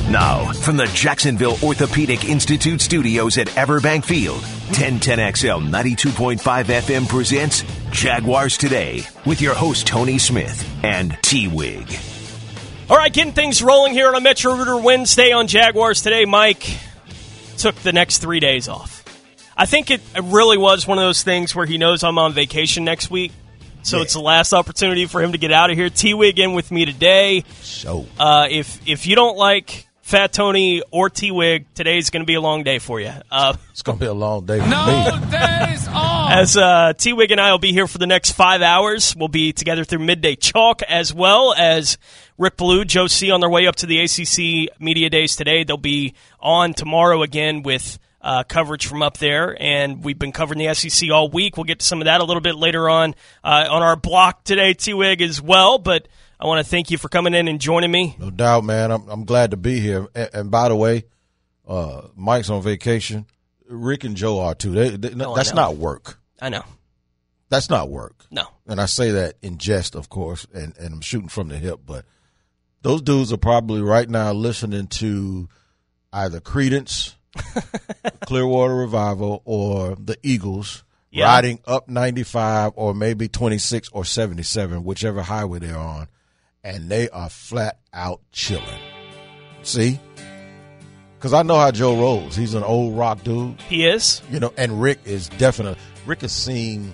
Now, from the Jacksonville Orthopedic Institute studios at Everbank Field, 1010XL 92.5 FM presents Jaguars Today with your host, Tony Smith and T-Wig. All right, getting things rolling here on a Metro Rooter Wednesday on Jaguars Today. Mike took the next 3 days off. I think it really was one of those things where he knows I'm on vacation next week, so it's the last opportunity for him to get out of here. T-Wig in with me today. So, if you don't like Fat Tony or T-Wig, today's going to be a long day for you. it's going to be a long day for me. No days off. As T-Wig and I will be here for the next 5 hours. We'll be together through Midday Chalk, as well as Rick Ballou, Joe C. on their way up to the ACC Media Days today. They'll be on tomorrow again with coverage from up there, and we've been covering the SEC all week. We'll get to some of that a little bit later on our block today, T-Wig, as well, but I want to thank you for coming in and joining me. No doubt, man. I'm glad to be here. And by the way, Mike's on vacation. Rick and Joe are too. That's not work. I know. That's not work. No. And I say that in jest, of course, and I'm shooting from the hip, but those dudes are probably right now listening to either Creedence, Clearwater Revival, or the Eagles riding up 95 or maybe 26 or 77, whichever highway they're on. And they are flat out chilling. See? Because I know how Joe rolls. He's an old rock dude. He is. You know, and Rick is definitely. Rick has seen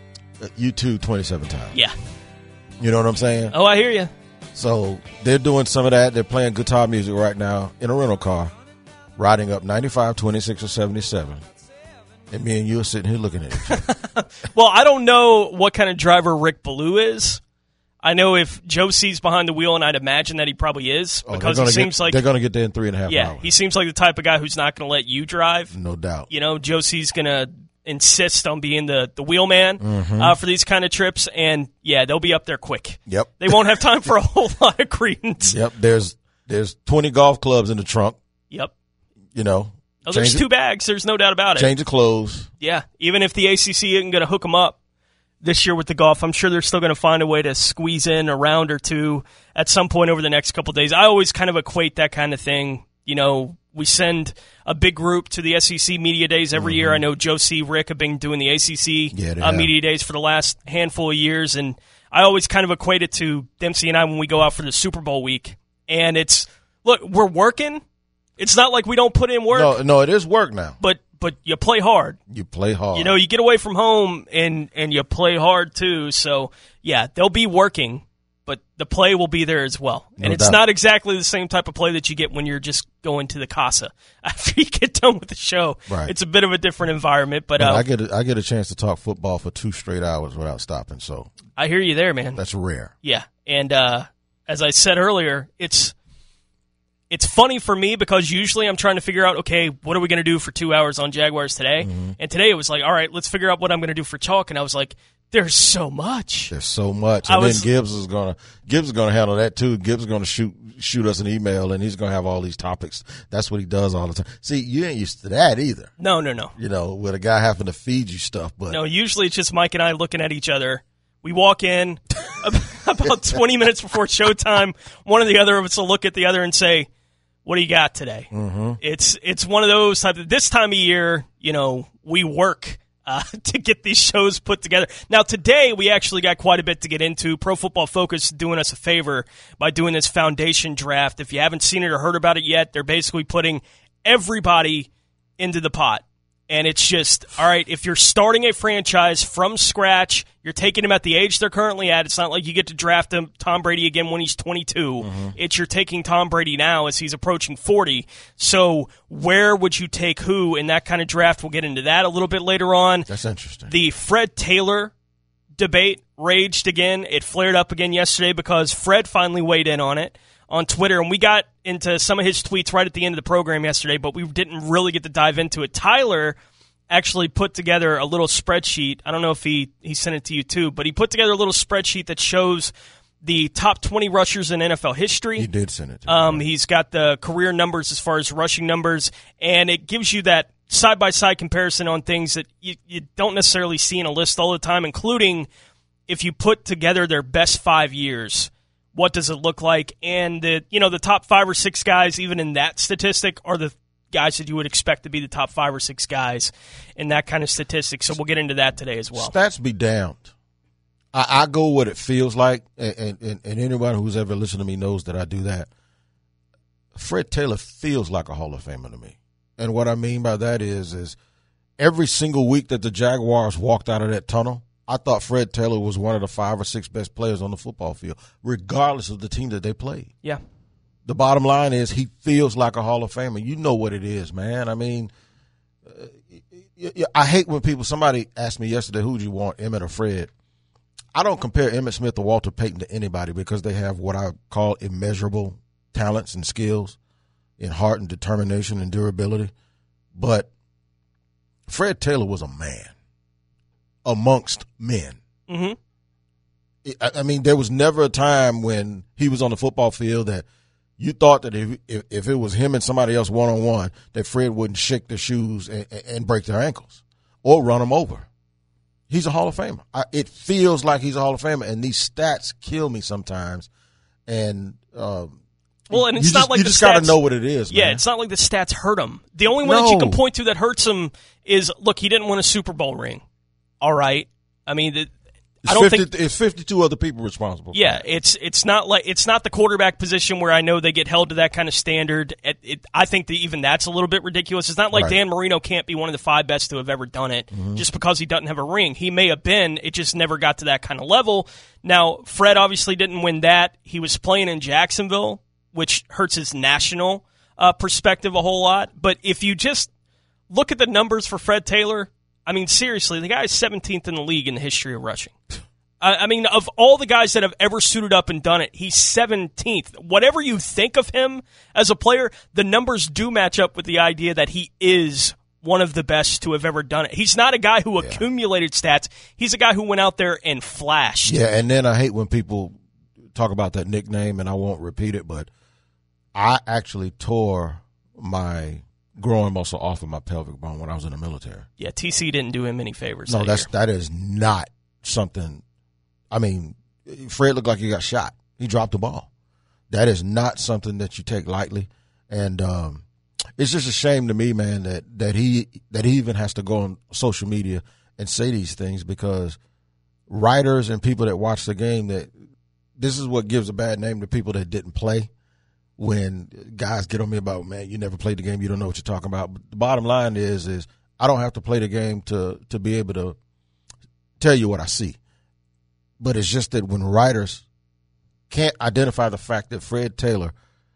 U2 27 times. Yeah. You know what I'm saying? Oh, I hear you. So they're doing some of that. They're playing guitar music right now in a rental car, riding up 95, 26, or 77. And me and you are sitting here looking at each other. Well, I don't know what kind of driver Rick Ballou is. I know if Joe C's behind the wheel, and I'd imagine that he probably is, because he seems like they're going to get there in 3.5 hours. Yeah, he seems like the type of guy who's not going to let you drive. No doubt. You know, Joe C's going to insist on being the wheel man for these kind of trips, and yeah, they'll be up there quick. Yep. They won't have time for a whole lot of Creedence. Yep. There's 20 golf clubs in the trunk. Yep. You know. Oh, there's 2 bags. There's no doubt about it. Change of clothes. Yeah. Even if the ACC isn't going to hook them up this year with the golf, I'm sure they're still going to find a way to squeeze in a round or two at some point over the next couple of days. I always kind of equate that kind of thing. You know, we send a big group to the SEC Media Days every year. I know Joe C., Rick have been doing the ACC Media Days for the last handful of years, and I always kind of equate it to Dempsey and I when we go out for the Super Bowl week. And it's, look, we're working. It's not like we don't put in work. No, it is work now. But you play hard. You play hard. You know, you get away from home and you play hard too. So, yeah, they'll be working, but the play will be there as well. And it's not exactly the same type of play that you get when you're just going to the Casa after you get done with the show. Right. It's a bit of a different environment. But I get a chance to talk football for 2 straight hours without stopping. So I hear you there, man. That's rare. Yeah. And as I said earlier, it's funny for me because usually I'm trying to figure out, okay, what are we going to do for 2 hours on Jaguars today? Mm-hmm. And today it was like, all right, let's figure out what I'm going to do for Chalk. And I was like, there's so much. There's so much. And then Gibbs is gonna handle that too. Gibbs is gonna shoot us an email, and he's gonna have all these topics. That's what he does all the time. See, you ain't used to that either. No. You know, with a guy having to feed you stuff, but no. Usually it's just Mike and I looking at each other. We walk in about 20 minutes before showtime. One or the other of us will look at the other and say, "What do you got today?" Mm-hmm. It's one of those type. This time of year, you know, we work to get these shows put together. Now, today we actually got quite a bit to get into. Pro Football Focus doing us a favor by doing this foundation draft. If you haven't seen it or heard about it yet, they're basically putting everybody into the pot. And it's just, all right, if you're starting a franchise from scratch, you're taking them at the age they're currently at. It's not like you get to draft Tom Brady again when he's 22. Mm-hmm. It's you're taking Tom Brady now as he's approaching 40. So where would you take who in that kind of draft? We'll get into that a little bit later on. That's interesting. The Fred Taylor debate raged again. It flared up again yesterday because Fred finally weighed in on it on Twitter, and we got into some of his tweets right at the end of the program yesterday, but we didn't really get to dive into it. Tyler actually put together a little spreadsheet. I don't know if he sent it to you too, but he put together a little spreadsheet that shows the top 20 rushers in NFL history. He did send it to me. He's got the career numbers as far as rushing numbers, and it gives you that side-by-side comparison on things that you don't necessarily see in a list all the time, including if you put together their best 5 years, What does it look like? And the top 5 or 6 guys, even in that statistic, are the guys that you would expect to be the top 5 or 6 guys in that kind of statistic. So we'll get into that today as well. Stats be damned. I go what it feels like, and anyone who's ever listened to me knows that I do that. Fred Taylor feels like a Hall of Famer to me. And what I mean by that is every single week that the Jaguars walked out of that tunnel, I thought Fred Taylor was one of the 5 or 6 best players on the football field, regardless of the team that they played. Yeah. The bottom line is he feels like a Hall of Famer. You know what it is, man. I mean, I hate when somebody asked me yesterday, who do you want, Emmett or Fred? I don't compare Emmitt Smith or Walter Payton to anybody because they have what I call immeasurable talents and skills in heart and determination and durability. But Fred Taylor was a man amongst men. Mm-hmm. I mean, there was never a time when he was on the football field that you thought that if it was him and somebody else one-on-one, that Fred wouldn't shake their shoes and break their ankles or run them over. He's a Hall of Famer. It feels like he's a Hall of Famer, and these stats kill me sometimes. And and it's not like you just got to know what it is. Yeah, man. it's not like the stats hurt him. The only one that you can point to that hurts him is, look, he didn't win a Super Bowl ring. All right, I mean, I don't think it's 52 other people responsible. For yeah, that. it's not the quarterback position where I know they get held to that kind of standard. I think that even that's a little bit ridiculous. It's not like Dan Marino can't be one of the 5 best to have ever done it just because he doesn't have a ring. He may have been. It just never got to that kind of level. Now, Fred obviously didn't win that. He was playing in Jacksonville, which hurts his national perspective a whole lot. But if you just look at the numbers for Fred Taylor, I mean, seriously, the guy is 17th in the league in the history of rushing. I mean, of all the guys that have ever suited up and done it, he's 17th. Whatever you think of him as a player, the numbers do match up with the idea that he is one of the best to have ever done it. He's not a guy who accumulated stats. He's a guy who went out there and flashed. Yeah, and then I hate when people talk about that nickname, and I won't repeat it, but I actually tore my growing muscle off of my pelvic bone when I was in the military. Yeah, TC didn't do him any favors. No, that is not something. I mean, Fred looked like he got shot. He dropped the ball. That is not something that you take lightly, and it's just a shame to me, man, that he even has to go on social media and say these things, because writers and people that watch the game, that this is what gives a bad name to people that didn't play. When guys get on me about, man, you never played the game, you don't know what you're talking about. But the bottom line is I don't have to play the game to be able to tell you what I see. But it's just that when writers can't identify the fact that Fred Taylor,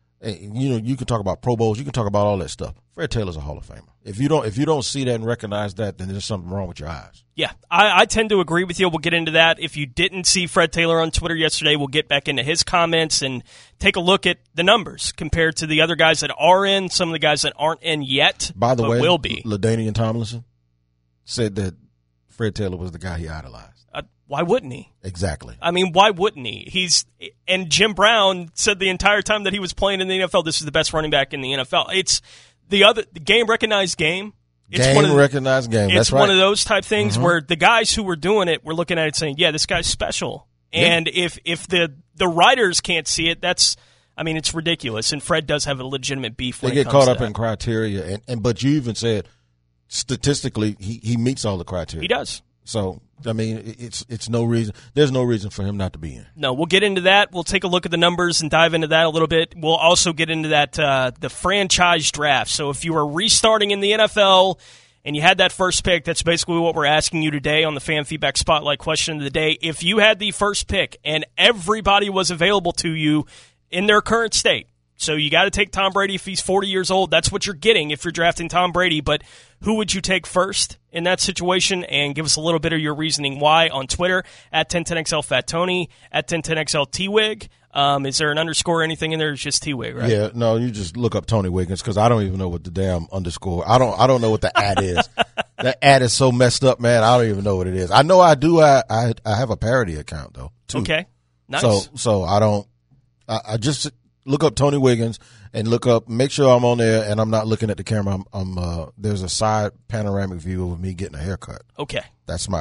you can talk about Pro Bowls, you can talk about all that stuff. Fred Taylor's a Hall of Famer. If you don't see that and recognize that, then there's something wrong with your eyes. Yeah, I tend to agree with you. We'll get into that. If you didn't see Fred Taylor on Twitter yesterday, we'll get back into his comments and take a look at the numbers compared to the other guys that are in, some of the guys that aren't in yet. By the way, will be. LaDainian Tomlinson said that Fred Taylor was the guy he idolized. Why wouldn't he? Exactly. I mean, why wouldn't he? And Jim Brown said the entire time that he was playing in the NFL, this is the best running back in the NFL. It's the game recognized game. It's recognized game. That's right. It's one of those type things where the guys who were doing it were looking at it saying, yeah, this guy's special. Yeah. And if the writers can't see it, it's ridiculous. And Fred does have a legitimate beef when they it get comes caught to up in criteria. But you even said statistically he meets all the criteria. He does. So, I mean, it's no reason. There's no reason for him not to be in. No, we'll get into that. We'll take a look at the numbers and dive into that a little bit. We'll also get into that the franchise draft. So if you are restarting in the NFL and you had that first pick, that's basically what we're asking you today on the Fan Feedback Spotlight question of the day. If you had the first pick and everybody was available to you in their current state, so you got to take Tom Brady if he's 40 years old. That's what you're getting if you're drafting Tom Brady. But who would you take first in that situation? And give us a little bit of your reasoning why on Twitter at 1010XL Fat Tony, at 1010XL T-Wig. Is there an underscore or anything in there? It's just T-Wig, right? Yeah, no, you just look up Tony Wiggins, because I don't even know what the damn underscore. I don't know what the ad is. That ad is so messed up, man. I don't even know what it is. I know I do. I have a parody account though too. Okay, nice. So I don't. I just look up Tony Wiggins and make sure I'm on there and I'm not looking at the camera. There's a side panoramic view of me getting a haircut. Okay. That's my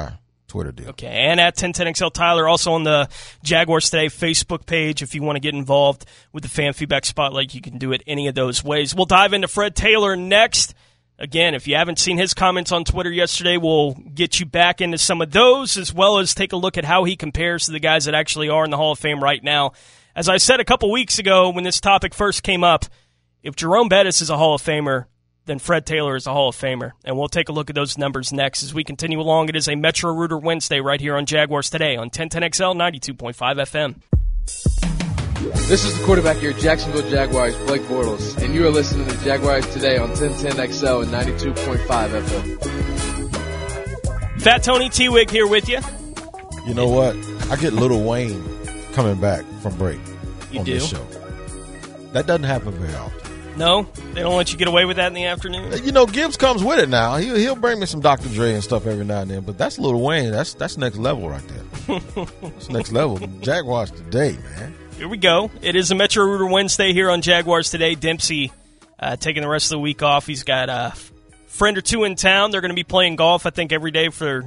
Twitter deal. Okay, and at 1010XL Tyler, also on the Jaguars Today Facebook page. If you want to get involved with the Fan Feedback Spotlight, you can do it any of those ways. We'll dive into Fred Taylor next. Again, if you haven't seen his comments on Twitter yesterday, we'll get you back into some of those, as well as take a look at how he compares to the guys that actually are in the Hall of Fame right now. As I said a couple weeks ago when this topic first came up, if Jerome Bettis is a Hall of Famer, then Fred Taylor is a Hall of Famer. And we'll take a look at those numbers next as we continue along. It is a Metro Rooter Wednesday right here on Jaguars Today on 1010XL 92.5 FM. This is the quarterback of your Jacksonville Jaguars, Blake Bortles, and you are listening to Jaguars Today on 1010XL and 92.5 FM. Fat Tony T-Wig here with you. You know what? I get Lil Wayne coming back from break on this show. That doesn't happen very often. No? They don't let you get away with that in the afternoon? You know, Gibbs comes with it now. He'll bring me some Dr. Dre and stuff every now and then, but that's Lil Wayne. That's next level right there. That's next level. Jaguars Today, man. Here we go. It is a Metro Rooter Wednesday here on Jaguars Today. Dempsey taking the rest of the week off. He's got a friend or two in town. They're going to be playing golf, I think, every day for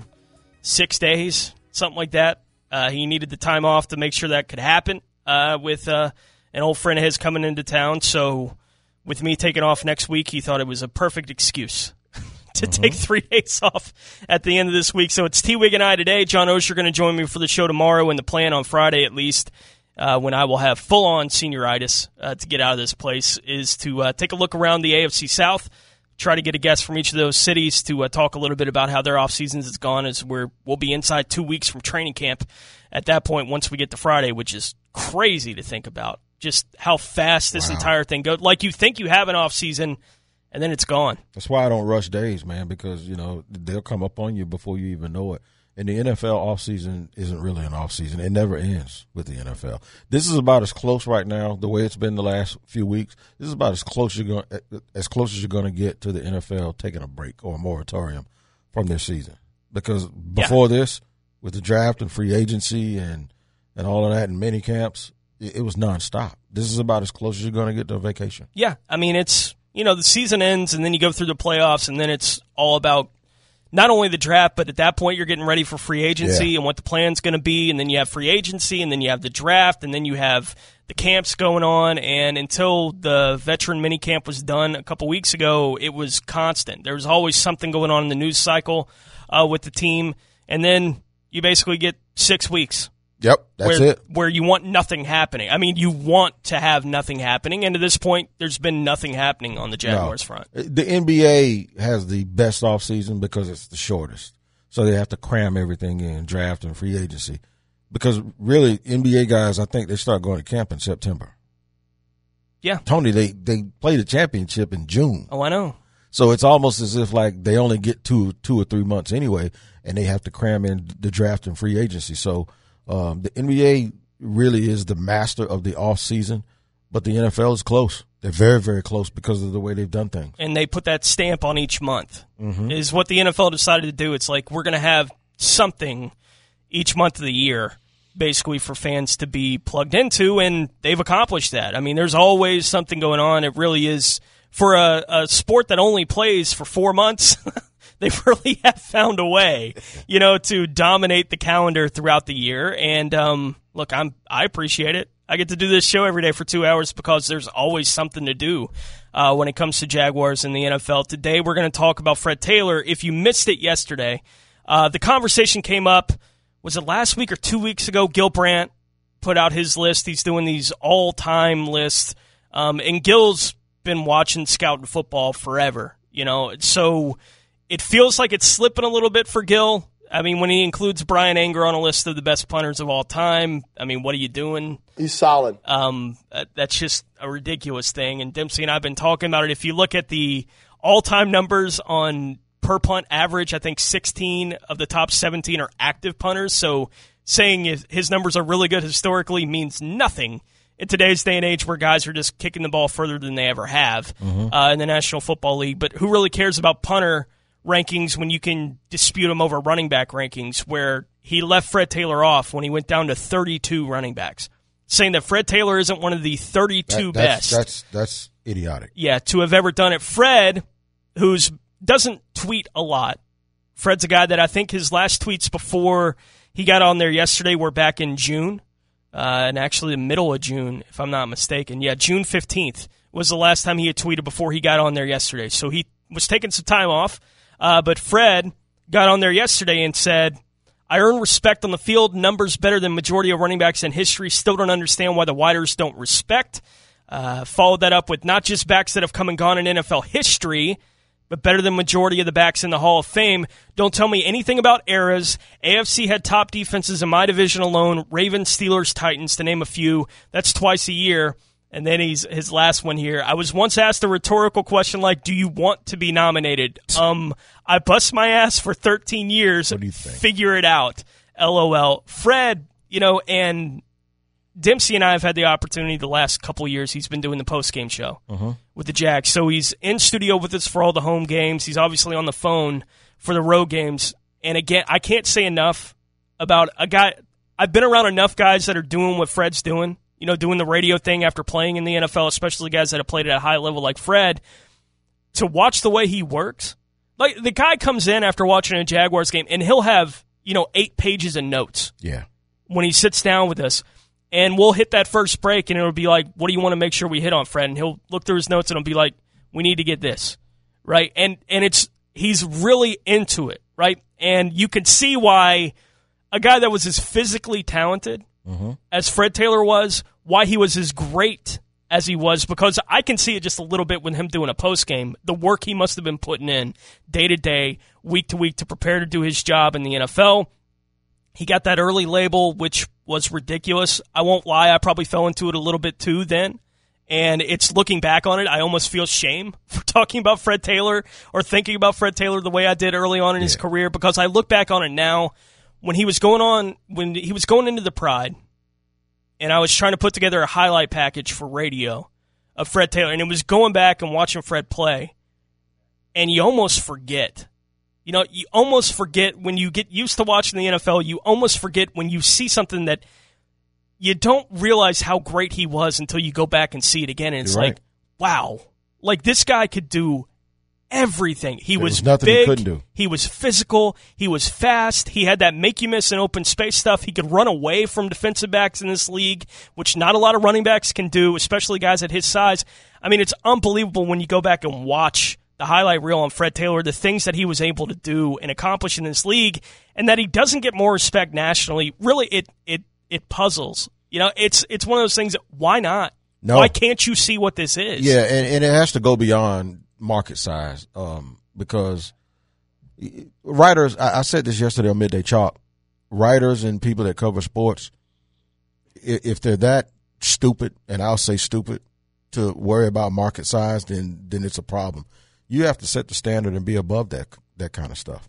6 days, something like that. He needed the time off to make sure that could happen with an old friend of his coming into town. So with me taking off next week, he thought it was a perfect excuse to take 3 days off at the end of this week. So it's T-Wig and I today. John Osher going to join me for the show tomorrow, and the plan on Friday at least, when I will have full-on senioritis to get out of this place, is to take a look around the AFC South, try to get a guest from each of those cities to talk a little bit about how their off-seasons has gone, as we'll be inside 2 weeks from training camp at that point once we get to Friday, which is crazy to think about, just how fast this entire thing goes. Like, you think you have an off-season, and then it's gone. That's why I don't rush days, man, because, you know, they'll come up on you before you even know it. And the NFL offseason isn't really an offseason. It never ends with the NFL. This is about as close right now, the way it's been the last few weeks. This is about as close as you're going to get to the NFL taking a break or a moratorium from their season. Because before this, with the draft and free agency and all of that and mini camps, it was nonstop. This is about as close as you're going to get to a vacation. Yeah, I mean, it's, you know, the season ends and then you go through the playoffs, and then it's all about not only the draft, but at that point you're getting ready for free agency and what the plan's going to be, and then you have free agency, and then you have the draft, and then you have the camps going on, and until the veteran mini camp was done a couple weeks ago, it was constant. There was always something going on in the news cycle with the team, and then you basically get 6 weeks. Yep, that's it. Where you want nothing happening. I mean, you want to have nothing happening, and to this point, there's been nothing happening on the Jaguars front. The NBA has the best offseason because it's the shortest. So they have to cram everything in, draft and free agency. Because really, NBA guys, I think they start going to camp in September. Yeah. Tony, they play the championship in June. Oh, I know. So it's almost as if like they only get two or 3 months anyway, and they have to cram in the draft and free agency. So the NBA really is the master of the off season, but the NFL is close. They're very, very close because of the way they've done things. And they put that stamp on each month is what the NFL decided to do. It's like, we're going to have something each month of the year, basically, for fans to be plugged into, and they've accomplished that. I mean, there's always something going on. It really is, for a sport that only plays for 4 months, they really have found a way, you know, to dominate the calendar throughout the year. And look, I appreciate it. I get to do this show every day for 2 hours because there's always something to do when it comes to Jaguars in the NFL. Today, we're going to talk about Fred Taylor. If you missed it yesterday, the conversation came up, was it last week or 2 weeks ago? Gil Brandt put out his list. He's doing these all-time lists. And Gil's been watching scouting football forever, you know, so it feels like it's slipping a little bit for Gil. I mean, when he includes Brian Anger on a list of the best punters of all time, I mean, what are you doing? He's solid. That's just a ridiculous thing. And Dempsey and I have been talking about it. If you look at the all-time numbers on per punt average, I think 16 of the top 17 are active punters. So saying his numbers are really good historically means nothing in today's day and age, where guys are just kicking the ball further than they ever have in the National Football League. But who really cares about punter rankings when you can dispute them over running back rankings, where he left Fred Taylor off when he went down to 32 running backs, saying that Fred Taylor isn't one of the 32 best. That's idiotic. Yeah, to have ever done it. Fred, who doesn't tweet a lot, Fred's a guy that I think his last tweets before he got on there yesterday were back in June, and actually the middle of June, if I'm not mistaken. Yeah, June 15th was the last time he had tweeted before he got on there yesterday. So he was taking some time off, but Fred got on there yesterday and said, I earn respect on the field, numbers better than majority of running backs in history, still don't understand why the Widers don't respect. Followed that up with not just backs that have come and gone in NFL history, but better than majority of the backs in the Hall of Fame. Don't tell me anything about eras. AFC had top defenses in my division alone, Ravens, Steelers, Titans, to name a few. That's twice a year. And then his last one here. I was once asked a rhetorical question like, do you want to be nominated? I bust my ass for 13 years. What do you think? Figure it out. LOL. Fred, and Dempsey and I have had the opportunity the last couple years. He's been doing the post-game show with the Jags. So he's in studio with us for all the home games. He's obviously on the phone for the road games. And again, I can't say enough about a guy. I've been around enough guys that are doing what Fred's doing. Doing the radio thing after playing in the NFL, especially guys that have played at a high level like Fred, to watch the way he works. Like, the guy comes in after watching a Jaguars game, and he'll have, 8 pages of notes. Yeah. When he sits down with us, and we'll hit that first break, and it'll be like, what do you want to make sure we hit on, Fred? And he'll look through his notes, and it'll be like, we need to get this, right? And he's really into it, right? And you can see why a guy that was as physically talented as Fred Taylor was, why he was as great as he was, because I can see it just a little bit with him doing a postgame. The work he must have been putting in day to day, week to week to prepare to do his job in the NFL. He got that early label, which was ridiculous. I won't lie, I probably fell into it a little bit too then. And it's looking back on it, I almost feel shame for talking about Fred Taylor or thinking about Fred Taylor the way I did early on in his career, because I look back on it now. When he was going into the Pride, and I was trying to put together a highlight package for radio of Fred Taylor, and it was going back and watching Fred play, and you almost forget. You almost forget when you get used to watching the NFL, you almost forget when you see something that you don't realize how great he was until you go back and see it again, and it's like, wow, like this guy could do everything. He was nothing big, he couldn't do. He was physical, he was fast, he had that make you miss in open space stuff. He could run away from defensive backs in this league, which not a lot of running backs can do, especially guys at his size. I mean, it's unbelievable when you go back and watch the highlight reel on Fred Taylor, the things that he was able to do and accomplish in this league, and that he doesn't get more respect nationally. Really, it puzzles. It's one of those things that, why not? No. Why can't you see what this is? Yeah, and it has to go beyond market size, because writers, I said this yesterday on Midday Chalk, writers and people that cover sports, if they're that stupid, and I'll say stupid, to worry about market size, then it's a problem. You have to set the standard and be above that kind of stuff.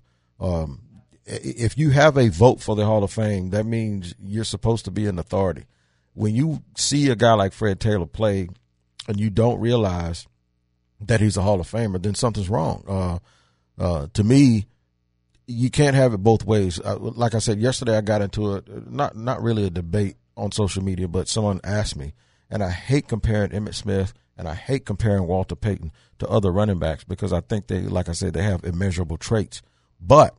If you have a vote for the Hall of Fame, that means you're supposed to be an authority. When you see a guy like Fred Taylor play and you don't realize that he's a Hall of Famer, then something's wrong. To me, you can't have it both ways. Like I said yesterday, I got into not really a debate on social media, but someone asked me, and I hate comparing Emmitt Smith and I hate comparing Walter Payton to other running backs, because I think they, like I said, they have immeasurable traits. But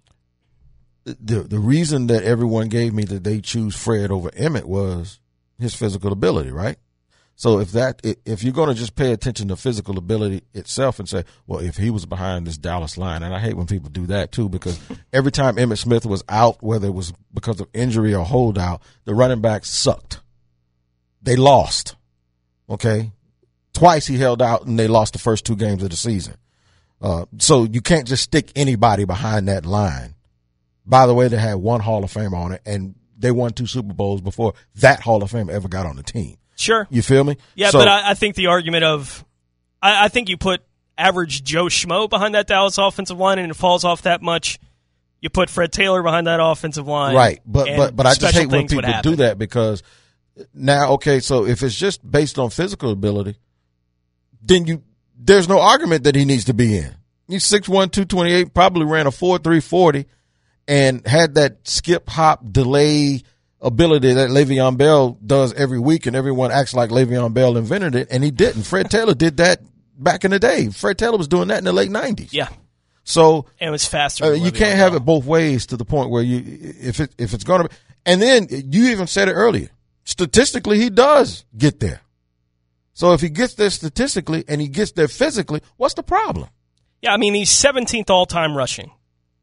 the reason that everyone gave me that they choose Fred over Emmitt was his physical ability, right? So if you're going to just pay attention to physical ability itself and say, well, if he was behind this Dallas line, and I hate when people do that too, because every time Emmitt Smith was out, whether it was because of injury or holdout, the running backs sucked. They lost. Okay? Twice he held out and they lost the first 2 games of the season. So you can't just stick anybody behind that line. By the way, they had 1 Hall of Fame on it, and they won 2 Super Bowls before that Hall of Fame ever got on the team. Sure. You feel me? Yeah, but I think the argument of I think you put average Joe Schmo behind that Dallas offensive line and it falls off that much. You put Fred Taylor behind that offensive line. Right. But I just hate when people do that, because now, okay, so if it's just based on physical ability, then there's no argument that he needs to be in. He's 6'1", 228, probably ran a 4.3 40 and had that skip, hop, delay ability that Le'Veon Bell does every week, and everyone acts like Le'Veon Bell invented it, and he didn't. Fred Taylor did that back in the day. Fred Taylor was doing that in the late 90s. Yeah. So and it was faster. You can't have it both ways to the point where if it's going to be. And then you even said it earlier. Statistically, he does get there. So if he gets there statistically and he gets there physically, what's the problem? Yeah, I mean, he's 17th all-time rushing.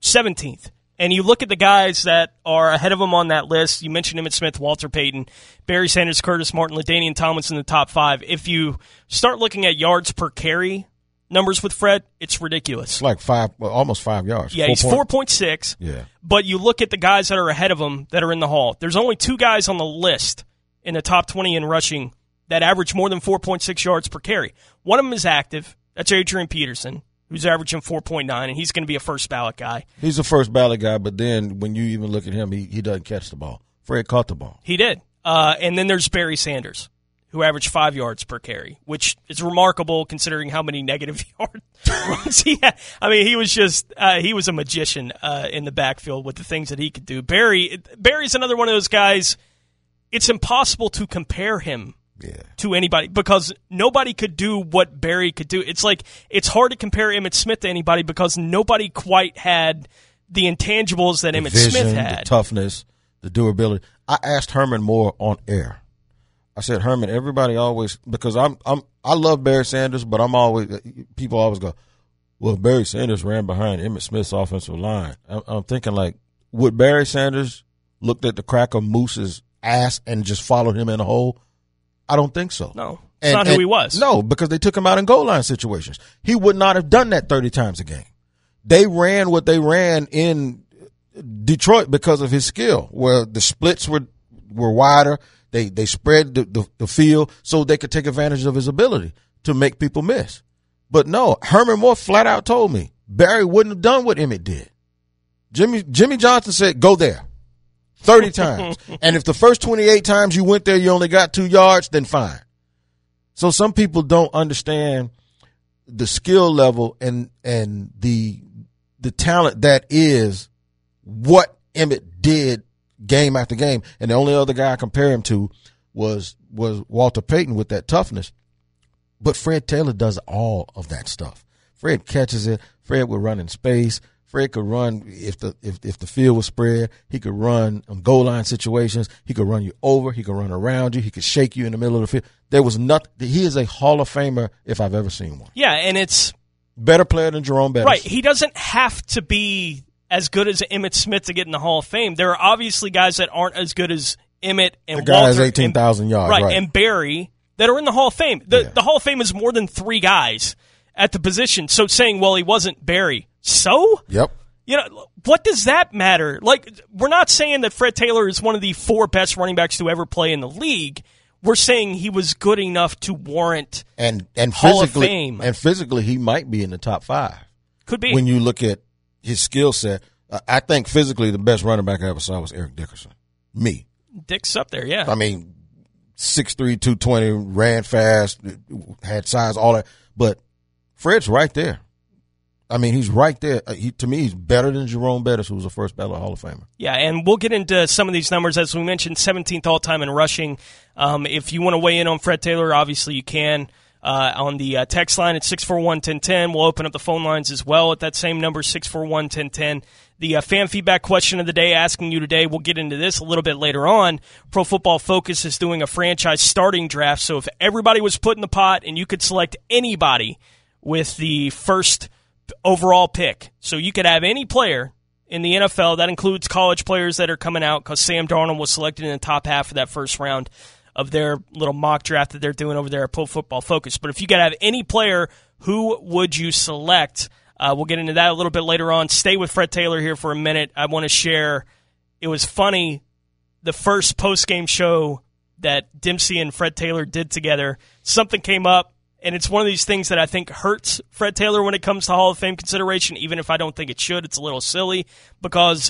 17th. And you look at the guys that are ahead of him on that list. You mentioned Emmitt Smith, Walter Payton, Barry Sanders, Curtis Martin, LaDainian Tomlinson in the top 5. If you start looking at yards per carry numbers with Fred, it's ridiculous. It's like almost 5 yards. Yeah, he's 4.6. Yeah. But you look at the guys that are ahead of him that are in the Hall. There's only 2 guys on the list in the top 20 in rushing that average more than 4.6 yards per carry. One of them is active. That's Adrian Peterson, who's averaging 4.9, and he's going to be a first ballot guy. He's a first ballot guy, but then when you even look at him, he doesn't catch the ball. Fred caught the ball. He did. And then there's Barry Sanders, who averaged 5 yards per carry, which is remarkable considering how many negative yard runs he had. I mean, he was a magician in the backfield with the things that he could do. Barry's another one of those guys. It's impossible to compare him to anybody because nobody could do what Barry could do. It's like it's hard to compare Emmitt Smith to anybody because nobody quite had the intangibles that Emmitt Smith had. The toughness, the durability. I asked Herman Moore on air. I said, Herman, everybody always, because I love Barry Sanders, but people always go, well, Barry Sanders ran behind Emmitt Smith's offensive line. I'm thinking like, would Barry Sanders looked at the crack of Moose's ass and just followed him in a hole? I don't think so. No, it's not who he was. No, because they took him out in goal line situations. He would not have done that 30 times a game. They ran what they ran in Detroit because of his skill, where the splits were wider. They spread the field so they could take advantage of his ability to make people miss. But no, Herman Moore flat out told me Barry wouldn't have done what Emmitt did. Jimmy Johnson said, go there 30 times. And if the first 28 times you went there, you only got 2 yards, then fine. So some people don't understand the skill level and the talent that is what Emmitt did game after game. And the only other guy I compare him to was Walter Payton with that toughness. But Fred Taylor does all of that stuff. Fred catches it. Fred would run in space. Fred could run if the field was spread. He could run on goal line situations. He could run you over. He could run around you. He could shake you in the middle of the field. There was nothing. He is a Hall of Famer if I've ever seen one. Yeah, and it's better player than Jerome Bettis. Right. He doesn't have to be as good as Emmitt Smith to get in the Hall of Fame. There are obviously guys that aren't as good as Emmitt and the guy Walter. has 18,000 yards. Right, and Barry that are in the Hall of Fame. The Hall of Fame is more than 3 guys at the position. So saying, well, he wasn't Barry. So? Yep. You know, what does that matter? Like, we're not saying that Fred Taylor is one of the 4 best running backs to ever play in the league. We're saying he was good enough to warrant and Hall of Fame. And physically, he might be in the top 5. Could be. When you look at his skill set, I think physically the best running back I ever saw was Eric Dickerson. Me. Dick's up there, yeah. I mean, 6'3", 220, ran fast, had size, all that. But Fred's right there. I mean, he's right there. To me, he's better than Jerome Bettis, who was a first ballot Hall of Famer. Yeah, and we'll get into some of these numbers. As we mentioned, 17th all-time in rushing. If you want to weigh in on Fred Taylor, obviously you can. On the text line at 641-1010. We'll open up the phone lines as well at that same number, 641-1010. The fan feedback question of the day asking you today, we'll get into this a little bit later on. Pro Football Focus is doing a franchise starting draft, so if everybody was put in the pot and you could select anybody with the first overall pick, so you could have any player in the NFL, that includes college players that are coming out because Sam Darnold was selected in the top half of that first round of their little mock draft that they're doing over there at Pro Football Focus. But if you could have any player, who would you select? We'll get into that a little bit later on. Stay with Fred Taylor here for a minute. I want to share, it was funny, the first post-game show that Dempsey and Fred Taylor did together, something came up, and it's one of these things that I think hurts Fred Taylor when it comes to Hall of Fame consideration, even if I don't think it should. It's a little silly because,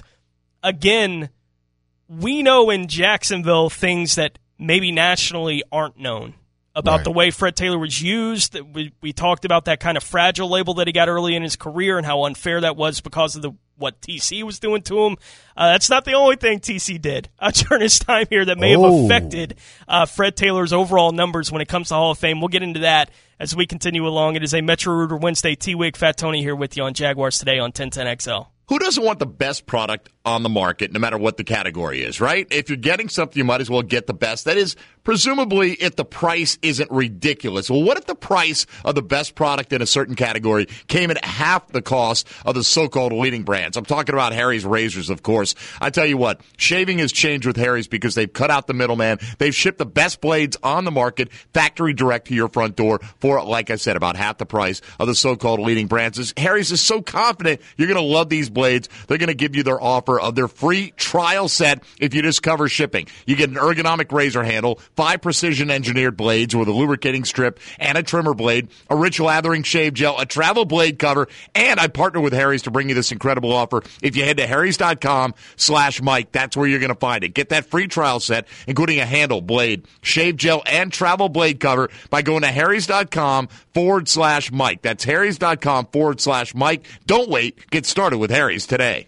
again, we know in Jacksonville things that maybe nationally aren't known about the way Fred Taylor was used. We talked about that kind of fragile label that he got early in his career and how unfair that was because of what TC was doing to him. That's not the only thing TC did during his time here that may have affected Fred Taylor's overall numbers when it comes to Hall of Fame. We'll get into that as we continue along. It is a Metro Rooter Wednesday. T-Wig, Fat Tony here with you on Jaguars Today on 1010XL. Who doesn't want the best product on the market, no matter what the category is, right? If you're getting something, you might as well get the best. That is, presumably, if the price isn't ridiculous. Well, what if the price of the best product in a certain category came at half the cost of the so-called leading brands? I'm talking about Harry's razors, of course. I tell you what, shaving has changed with Harry's because they've cut out the middleman. They've shipped the best blades on the market, factory direct to your front door for, like I said, about half the price of the so-called leading brands. Harry's is so confident you're going to love these blades. They're going to give you their offer of their free trial set if you just cover shipping. You get an ergonomic razor handle, 5 precision-engineered blades with a lubricating strip and a trimmer blade, a rich lathering shave gel, a travel blade cover, and I partner with Harry's to bring you this incredible offer. If you head to harrys.com/Mike, that's where you're going to find it. Get that free trial set, including a handle, blade, shave gel, and travel blade cover by going to harrys.com/Mike. That's harrys.com/Mike. Don't wait. Get started with Harry's today.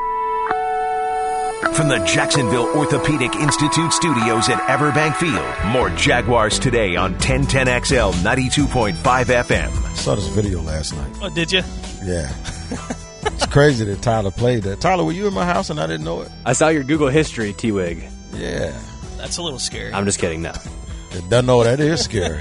From the Jacksonville Orthopedic Institute studios at Everbank Field, more Jaguars Today on 1010XL 92.5 FM. I saw this video last night. Oh, did you? Yeah. It's crazy that Tyler played that. Tyler, were you in my house and I didn't know it? I saw your Google history, T-Wig. Yeah. That's a little scary. I'm just kidding, no. Doesn't know that is scary.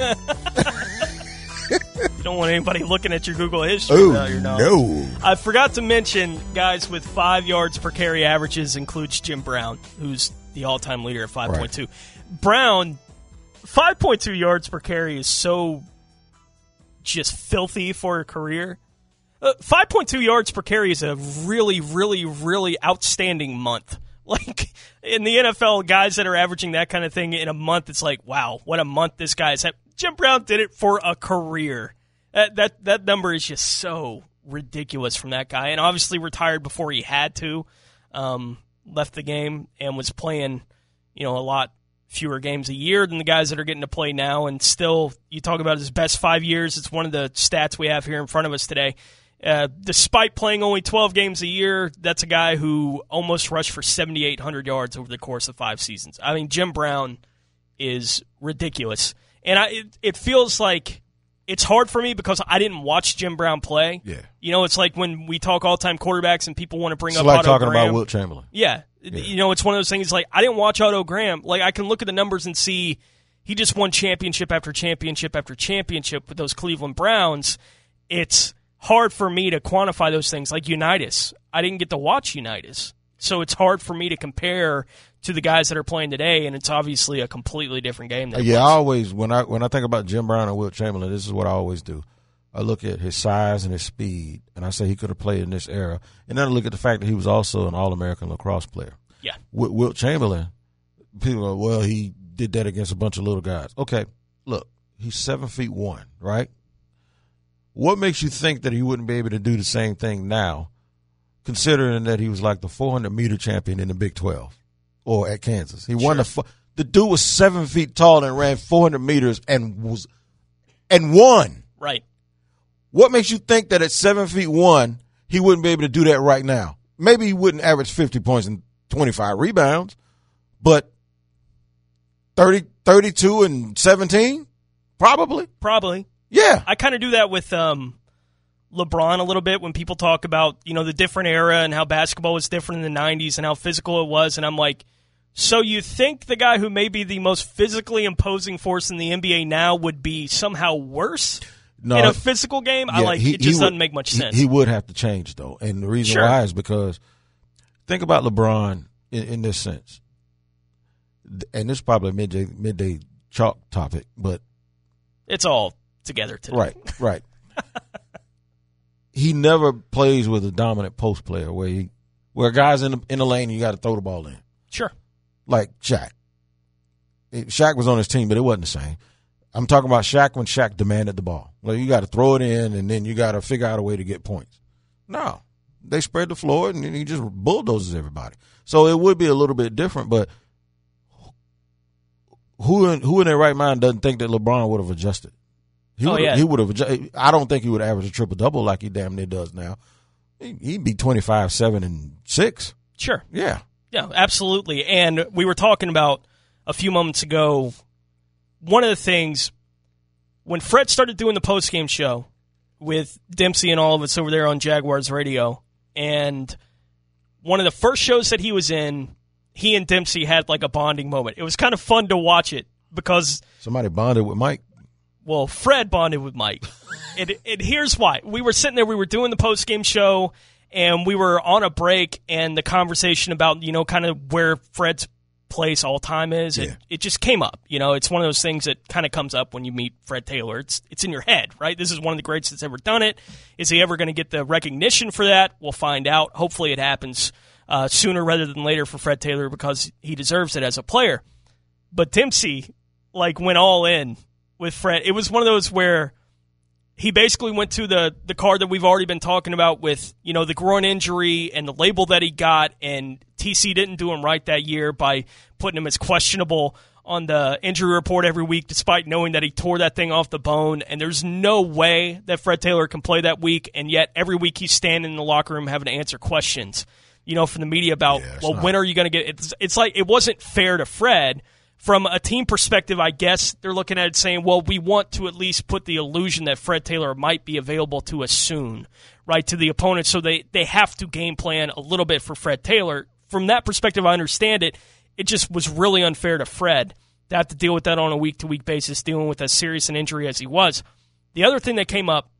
You don't want anybody looking at your Google history. Oh, no. I forgot to mention, guys, with 5 yards per carry averages includes Jim Brown, who's the all-time leader at 5.2. Right. Brown, 5.2 yards per carry is so just filthy for a career. 5.2 yards per carry is a really, really, really outstanding month. Like, in the NFL, guys that are averaging that kind of thing in a month, it's like, wow, what a month this guy has had. Jim Brown did it for a career. That number is just so ridiculous from that guy. And obviously retired before he had to. Left the game and was playing, a lot fewer games a year than the guys that are getting to play now. And still, you talk about his best 5 years. It's one of the stats we have here in front of us today. Despite playing only 12 games a year, that's a guy who almost rushed for 7,800 yards over the course of 5 seasons. I mean, Jim Brown is ridiculous. And it feels like it's hard for me because I didn't watch Jim Brown play. Yeah. It's like when we talk all-time quarterbacks and people want to bring up like Otto talking Graham. about Wilt Chamberlain. Yeah. It's one of those things like I didn't watch Otto Graham. Like I can look at the numbers and see he just won championship after championship after championship with those Cleveland Browns. It's hard for me to quantify those things. Like Unitas. I didn't get to watch Unitas. So it's hard for me to compare to the guys that are playing today, and it's obviously a completely different game. I always when I think about Jim Brown and Wilt Chamberlain, this is what I always do. I look at his size and his speed, and I say he could have played in this era. And then I look at the fact that he was also an All-American lacrosse player. Yeah. With Wilt Chamberlain, people go, well, he did that against a bunch of little guys. Okay, look, he's 7'1", right? What makes you think that he wouldn't be able to do the same thing now, considering that he was like the 400-meter champion in the Big 12? Or at Kansas. He won the dude was 7 feet tall and ran 400 meters and won. Right. What makes you think that at 7'1" he wouldn't be able to do that right now? Maybe he wouldn't average 50 points and 25 rebounds, but 32 and 17? Probably. Yeah. I kind of do that with LeBron a little bit when people talk about, the different era and how basketball was different in the 90s and how physical it was. And I'm like, so you think the guy who may be the most physically imposing force in the NBA now would be somehow worse in a physical game? Yeah, it just doesn't make much sense. He would have to change, though. And the reason why is because think about LeBron in this sense. And this is probably a midday chalk topic, but it's all together today. Right. He never plays with a dominant post player where a guy's in the lane and you got to throw the ball in. Sure. Like Shaq. Shaq was on his team, but it wasn't the same. I'm talking about Shaq when Shaq demanded the ball. Like you got to throw it in and then you got to figure out a way to get points. No. They spread the floor and he just bulldozes everybody. So it would be a little bit different, but who in their right mind doesn't think that LeBron would have adjusted? He would have adjusted. I don't think he would average a triple-double like he damn near does now. He'd be 25, 7, and 6. Sure. Yeah. Yeah, absolutely. And we were talking about a few moments ago, one of the things, when Fred started doing the postgame show with Dempsey and all of us over there on Jaguars Radio, and one of the first shows that he was in, he and Dempsey had like a bonding moment. It was kind of fun to watch it because somebody bonded with Mike. Well, Fred bonded with Mike. And here's why. We were sitting there, we were doing the postgame show, and we were on a break, and the conversation about, kind of where Fred's place all time is, it just came up. It's one of those things that kind of comes up when you meet Fred Taylor. It's in your head, right? This is one of the greats that's ever done it. Is he ever going to get the recognition for that? We'll find out. Hopefully it happens sooner rather than later for Fred Taylor because he deserves it as a player. But Dempsey, went all in with Fred. It was one of those where he basically went to the card that we've already been talking about with, the groin injury and the label that he got, and TC didn't do him right that year by putting him as questionable on the injury report every week despite knowing that he tore that thing off the bone, and there's no way that Fred Taylor can play that week, and yet every week he's standing in the locker room having to answer questions, from the media about, when are you going to get it? It's like it wasn't fair to Fred. From a team perspective, I guess they're looking at it saying, well, we want to at least put the illusion that Fred Taylor might be available to us soon, right, to the opponent. So they have to game plan a little bit for Fred Taylor. From that perspective, I understand it. It just was really unfair to Fred to have to deal with that on a week-to-week basis, dealing with as serious an injury as he was. The other thing that came up,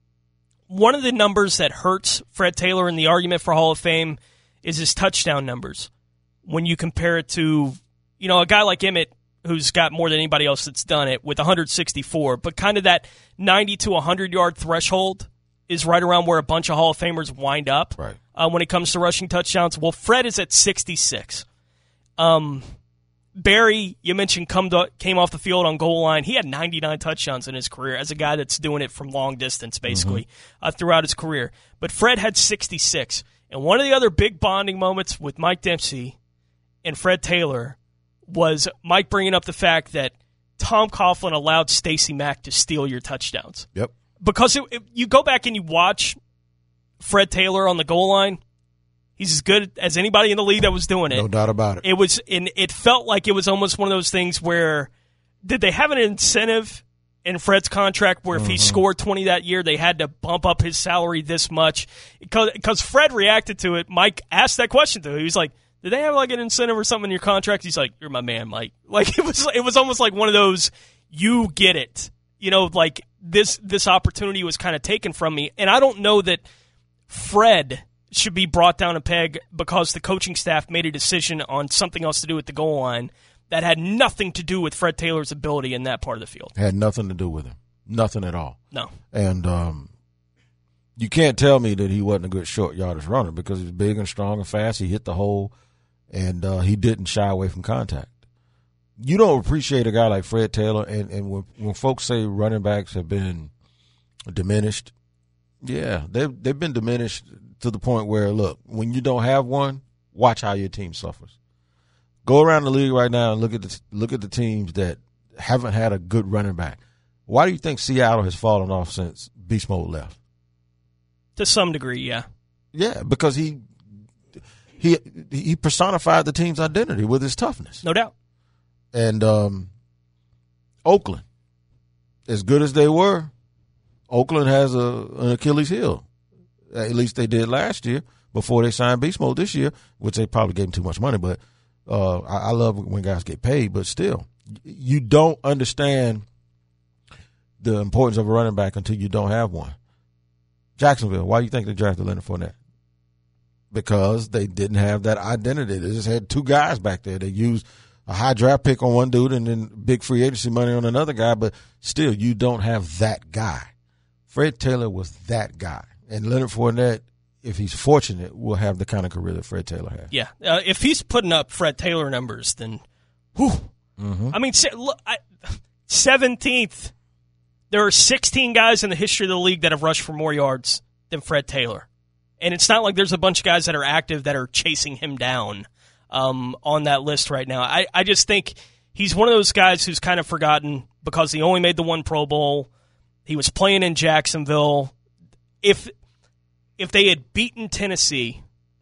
one of the numbers that hurts Fred Taylor in the argument for Hall of Fame is his touchdown numbers. When you compare it to a guy like Emmett, who's got more than anybody else that's done it, with 164, but kind of that 90 to 100-yard threshold is right around where a bunch of Hall of Famers wind up when it comes to rushing touchdowns. Well, Fred is at 66. Barry, you mentioned, came off the field on goal line. He had 99 touchdowns in his career as a guy that's doing it from long distance, basically, throughout his career. But Fred had 66. And one of the other big bonding moments with Mike Dempsey and Fred Taylor was Mike bringing up the fact that Tom Coughlin allowed Stacey Mack to steal your touchdowns. Yep. Because you go back and you watch Fred Taylor on the goal line, he's as good as anybody in the league that was doing it. No doubt about it. It felt like it was almost one of those things where, did they have an incentive in Fred's contract where if he scored 20 that year, they had to bump up his salary this much? Because Fred reacted to it. Mike asked that question to him. He was like, did they have an incentive or something in your contract? He's like, you're my man, Mike. It was almost like one of those, you get it. This opportunity was kind of taken from me. And I don't know that Fred should be brought down a peg because the coaching staff made a decision on something else to do with the goal line that had nothing to do with Fred Taylor's ability in that part of the field. Had nothing to do with him. Nothing at all. No. And you can't tell me that he wasn't a good short yardage runner because he's big and strong and fast. He hit the hole. And he didn't shy away from contact. You don't appreciate a guy like Fred Taylor, and when folks say running backs have been diminished, yeah, they've been diminished to the point where, look, when you don't have one, watch how your team suffers. Go around the league right now and look at the teams that haven't had a good running back. Why do you think Seattle has fallen off since Beast Mode left? To some degree, yeah. Yeah, because he personified the team's identity with his toughness. No doubt. And Oakland, as good as they were, Oakland has an Achilles heel. At least they did last year before they signed Beast Mode this year, which they probably gave him too much money. But I love when guys get paid. But still, you don't understand the importance of a running back until you don't have one. Jacksonville, why do you think they drafted Leonard Fournette? Because they didn't have that identity. They just had two guys back there. They used a high draft pick on one dude and then big free agency money on another guy, but still, you don't have that guy. Fred Taylor was that guy. And Leonard Fournette, if he's fortunate, will have the kind of career that Fred Taylor had. Yeah. If he's putting up Fred Taylor numbers, then, whew. I mean, look, 17th. There are 16 guys in the history of the league that have rushed for more yards than Fred Taylor. And it's not like there's a bunch of guys that are active that are chasing him down on that list right now. I just think he's one of those guys who's kind of forgotten because he only made the one Pro Bowl. He was playing in Jacksonville. If they had beaten Tennessee,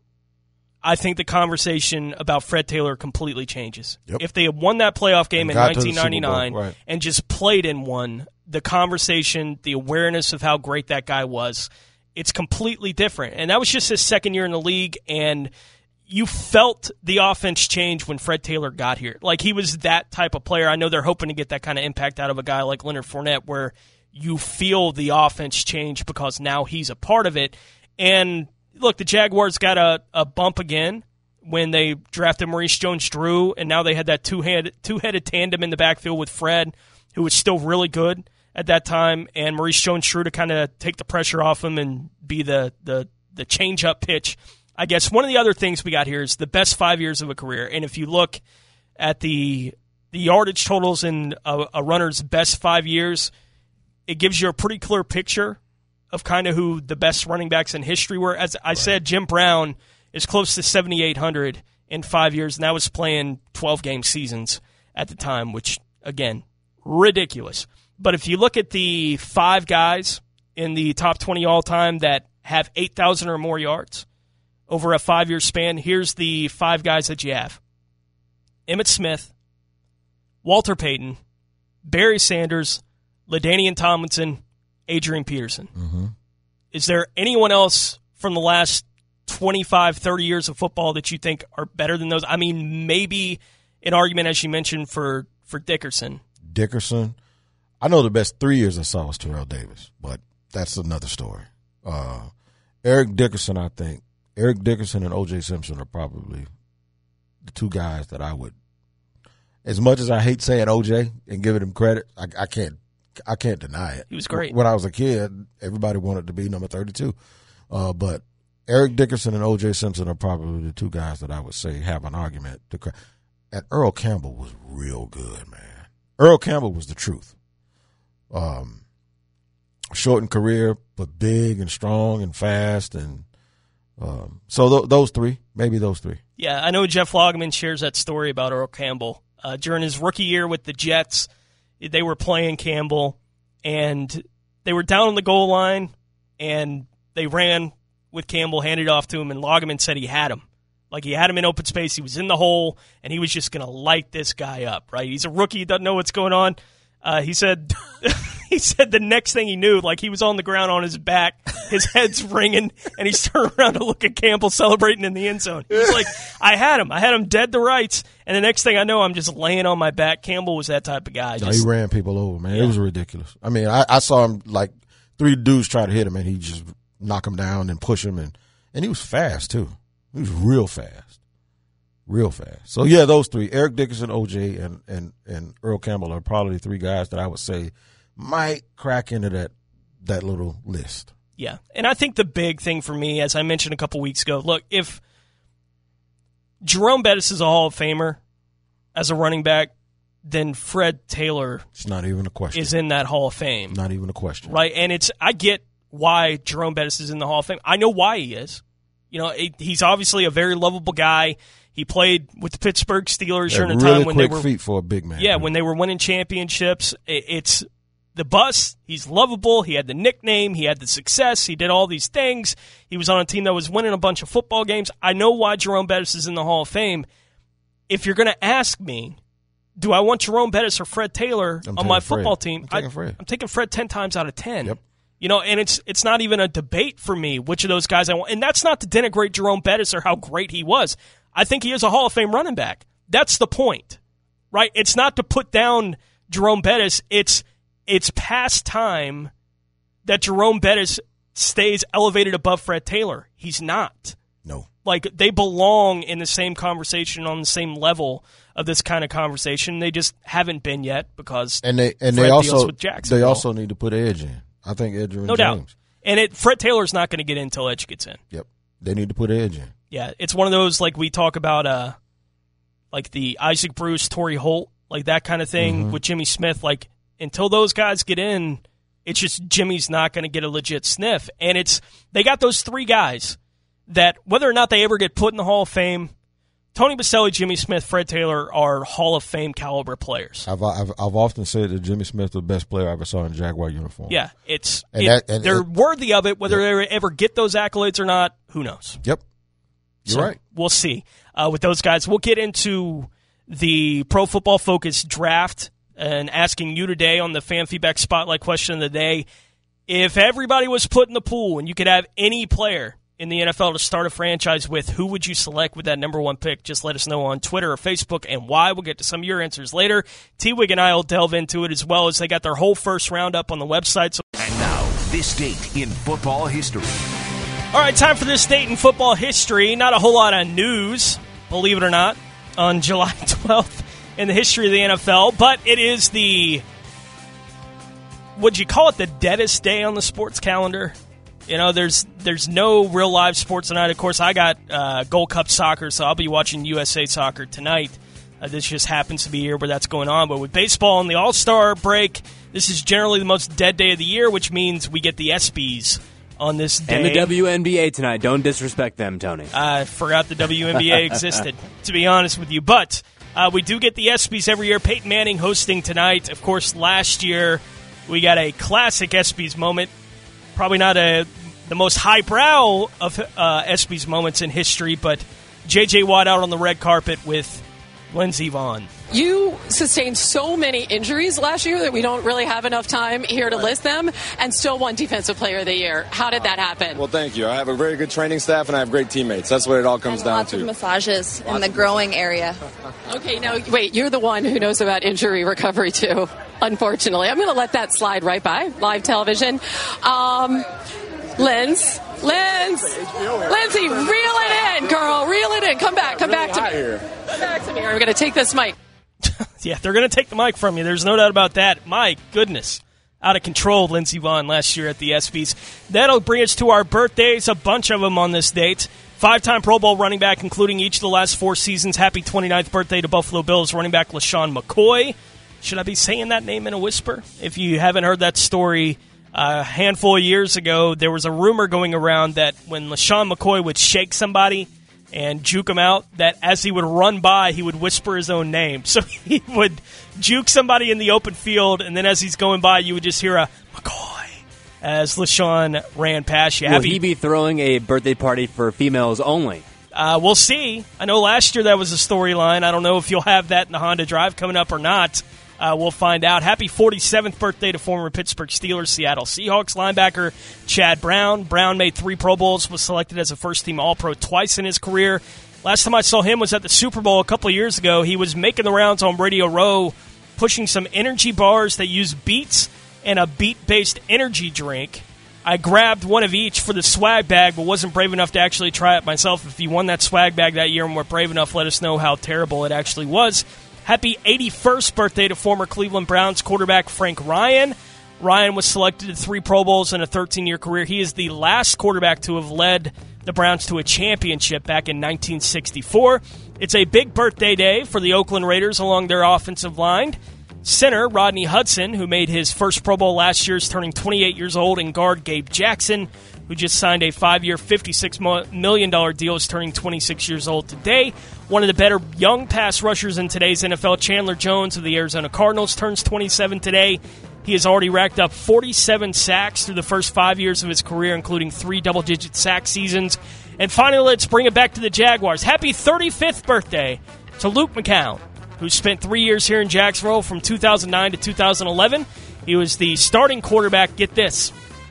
I think the conversation about Fred Taylor completely changes. Yep. If they had won that playoff game in 1999 right, and just played in one, the conversation, the awareness of how great that guy was, it's completely different. And that was just his second year in the league, and you felt the offense change when Fred Taylor got here. Like, he was that type of player. I know they're hoping to get that kind of impact out of a guy like Leonard Fournette, where you feel the offense change because now he's a part of it. And look, the Jaguars got a bump again when they drafted Maurice Jones-Drew, and now they had that two-headed tandem in the backfield with Fred, who was still really good at that time, and Maurice Jones-Drew to kind of take the pressure off him and be the change-up pitch. I guess one of the other things we got here is the best 5 years of a career, and if you look at the yardage totals in a runner's best 5 years, it gives you a pretty clear picture of kind of who the best running backs in history were. As I said, Jim Brown is close to 7,800 in 5 years, and that was playing 12-game seasons at the time, which, again, ridiculous. But if you look at the 5 guys in the top 20 all-time that have 8,000 or more yards over a 5-year span, here's the 5 guys that you have. Emmitt Smith, Walter Payton, Barry Sanders, LaDainian Tomlinson, Adrian Peterson. Mm-hmm. Is there anyone else from the last 25, 30 years of football that you think are better than those? I mean, maybe an argument, as you mentioned, for Dickerson. Dickerson. I know the best 3 years I saw was Terrell Davis, but that's another story. Eric Dickerson, I think. Eric Dickerson and O.J. Simpson are probably the 2 guys that I would, as much as I hate saying O.J. and giving him credit, I can't deny it. He was great. When I was a kid, everybody wanted to be number 32. But Eric Dickerson and O.J. Simpson are probably the 2 guys that I would say have an argument. And Earl Campbell was real good, man. Earl Campbell was the truth. Shortened career, but big and strong and fast. And so those 3, maybe those 3. Yeah, I know Jeff Loggeman shares that story about Earl Campbell. During his rookie year with the Jets, they were playing Campbell, and they were down on the goal line, and they ran with Campbell, handed it off to him, and Loggeman said he had him. Like, he had him in open space. He was in the hole, and he was just going to light this guy up, right? He's a rookie. He doesn't know what's going on. He said he said the next thing he knew, like, he was on the ground on his back, his head's ringing, and he's turning around to look at Campbell celebrating in the end zone. He was like, I had him dead to rights, and the next thing I know, I'm just laying on my back. Campbell was that type of guy. No, he ran people over, man. Yeah. It was ridiculous. I mean, I saw him, like, 3 dudes try to hit him, and he just knock him down and push him, and he was fast, too. He was real fast. Real fast. So, yeah, those 3, Eric Dickerson, O.J., and Earl Campbell are probably 3 guys that I would say might crack into that little list. Yeah, and I think the big thing for me, as I mentioned a couple weeks ago, look, if Jerome Bettis is a Hall of Famer as a running back, then Fred Taylor it's not even a question. Is in that Hall of Fame. Not even a question. Right, and I get why Jerome Bettis is in the Hall of Fame. I know why he is. You know, he's obviously a very lovable guy. He played with the Pittsburgh Steelers during a time when they were feet for a big man. Yeah, when they were winning championships. It's the bus. He's lovable. He had the nickname. He had the success. He did all these things. He was on a team that was winning a bunch of football games. I know why Jerome Bettis is in the Hall of Fame. If you're going to ask me, do I want Jerome Bettis or Fred Taylor on my football team? I'm taking Fred 10 times out of 10. Yep. You know, and it's not even a debate for me which of those guys I want. And that's not to denigrate Jerome Bettis or how great he was. I think he is a Hall of Fame running back. That's the point, right? It's not to put down Jerome Bettis. It's past time that Jerome Bettis stays elevated above Fred Taylor. He's not. No. Like, they belong in the same conversation, on the same level of this kind of conversation. They just haven't been yet because Fred deals with Jacksonville. They also need to put Edge in. I think Edge and no James. Doubt. And Fred Taylor's not going to get in until Edge gets in. Yep. They need to put Edge in. Yeah, it's one of those, like we talk about, like the Isaac Bruce, Torrey Holt, like that kind of thing with Jimmy Smith. Like, until those guys get in, it's just Jimmy's not going to get a legit sniff. And they got those 3 guys that, whether or not they ever get put in the Hall of Fame, Tony Boselli, Jimmy Smith, Fred Taylor are Hall of Fame caliber players. I've often said that Jimmy Smith was the best player I ever saw in a Jaguar uniform. Yeah, they're worthy of it. Whether they ever get those accolades or not, who knows? Yep. You're right. We'll see with those guys. We'll get into the Pro Football Focus draft and asking you today on the Fan Feedback Spotlight question of the day. If everybody was put in the pool and you could have any player in the NFL to start a franchise with, who would you select with that number one pick? Just let us know on Twitter or Facebook and why. We'll get to some of your answers later. T-Wig and I will delve into it as well, as they got their whole first round up on the website. And now, this date in football history. All right, time for this date in football history. Not a whole lot of news, believe it or not, on July 12th in the history of the NFL, but it is would you call it the deadest day on the sports calendar? You know, there's no real live sports tonight. Of course, I got Gold Cup soccer, so I'll be watching USA soccer tonight. This just happens to be here where that's going on. But with baseball and the All-Star break, this is generally the most dead day of the year, which means we get the ESPYs on this day. And the WNBA tonight. Don't disrespect them, Tony. I forgot the WNBA existed, to be honest with you. But we do get the ESPYs every year. Peyton Manning hosting tonight. Of course, last year we got a classic ESPYs moment. Probably not the most highbrow of ESPYs moments in history, but J.J. Watt out on the red carpet with Lindsey Vonn. You sustained so many injuries last year that we don't really have enough time here to list them, and still won Defensive Player of the Year. How did that happen? Well, thank you. I have a very good training staff, and I have great teammates. That's what it all comes down lots to. Lots of massages in the growing area. Okay, now, wait, you're the one who knows about injury recovery, too, unfortunately. I'm going to let that slide right by, live television. Lindsey, reel it in, girl. Reel it in. Come back to me. Come back to me. We're going to take this mic. Yeah, they're going to take the mic from you. There's no doubt about that. My goodness. Out of control, Lindsey Vonn last year at the ESPYs. That'll bring us to our birthdays, a bunch of them on this date. 5-time Pro Bowl running back, including each of the last 4 seasons. Happy 29th birthday to Buffalo Bills running back LaShawn McCoy. Should I be saying that name in a whisper? If you haven't heard that story, a handful of years ago, there was a rumor going around that when LaShawn McCoy would shake somebody and juke him out, that as he would run by, he would whisper his own name. So he would juke somebody in the open field, and then as he's going by, you would just hear a McCoy as LaShawn ran past you. Will he be throwing a birthday party for females only? We'll see. I know last year that was a storyline. I don't know if you'll have that in the Honda Drive coming up or not. We'll find out. Happy 47th birthday to former Pittsburgh Steelers, Seattle Seahawks linebacker Chad Brown. Brown made 3 Pro Bowls, was selected as a first-team All-Pro twice in his career. Last time I saw him was at the Super Bowl a couple of years ago. He was making the rounds on Radio Row, pushing some energy bars that use beets and a beet-based energy drink. I grabbed one of each for the swag bag, but wasn't brave enough to actually try it myself. If you won that swag bag that year and were brave enough, let us know how terrible it actually was. Happy 81st birthday to former Cleveland Browns quarterback Frank Ryan. Ryan was selected to 3 Pro Bowls in a 13-year career. He is the last quarterback to have led the Browns to a championship back in 1964. It's a big birthday day for the Oakland Raiders along their offensive line. Center Rodney Hudson, who made his first Pro Bowl last year, is turning 28 years old, and guard Gabe Jackson, who just signed a 5-year, $56 million deal, is turning 26 years old today. One of the better young pass rushers in today's NFL, Chandler Jones of the Arizona Cardinals, turns 27 today. He has already racked up 47 sacks through the first 5 years of his career, including 3 double-digit sack seasons. And finally, let's bring it back to the Jaguars. Happy 35th birthday to Luke McCown, who spent 3 years here in Jacksonville from 2009 to 2011. He was the starting quarterback, get this,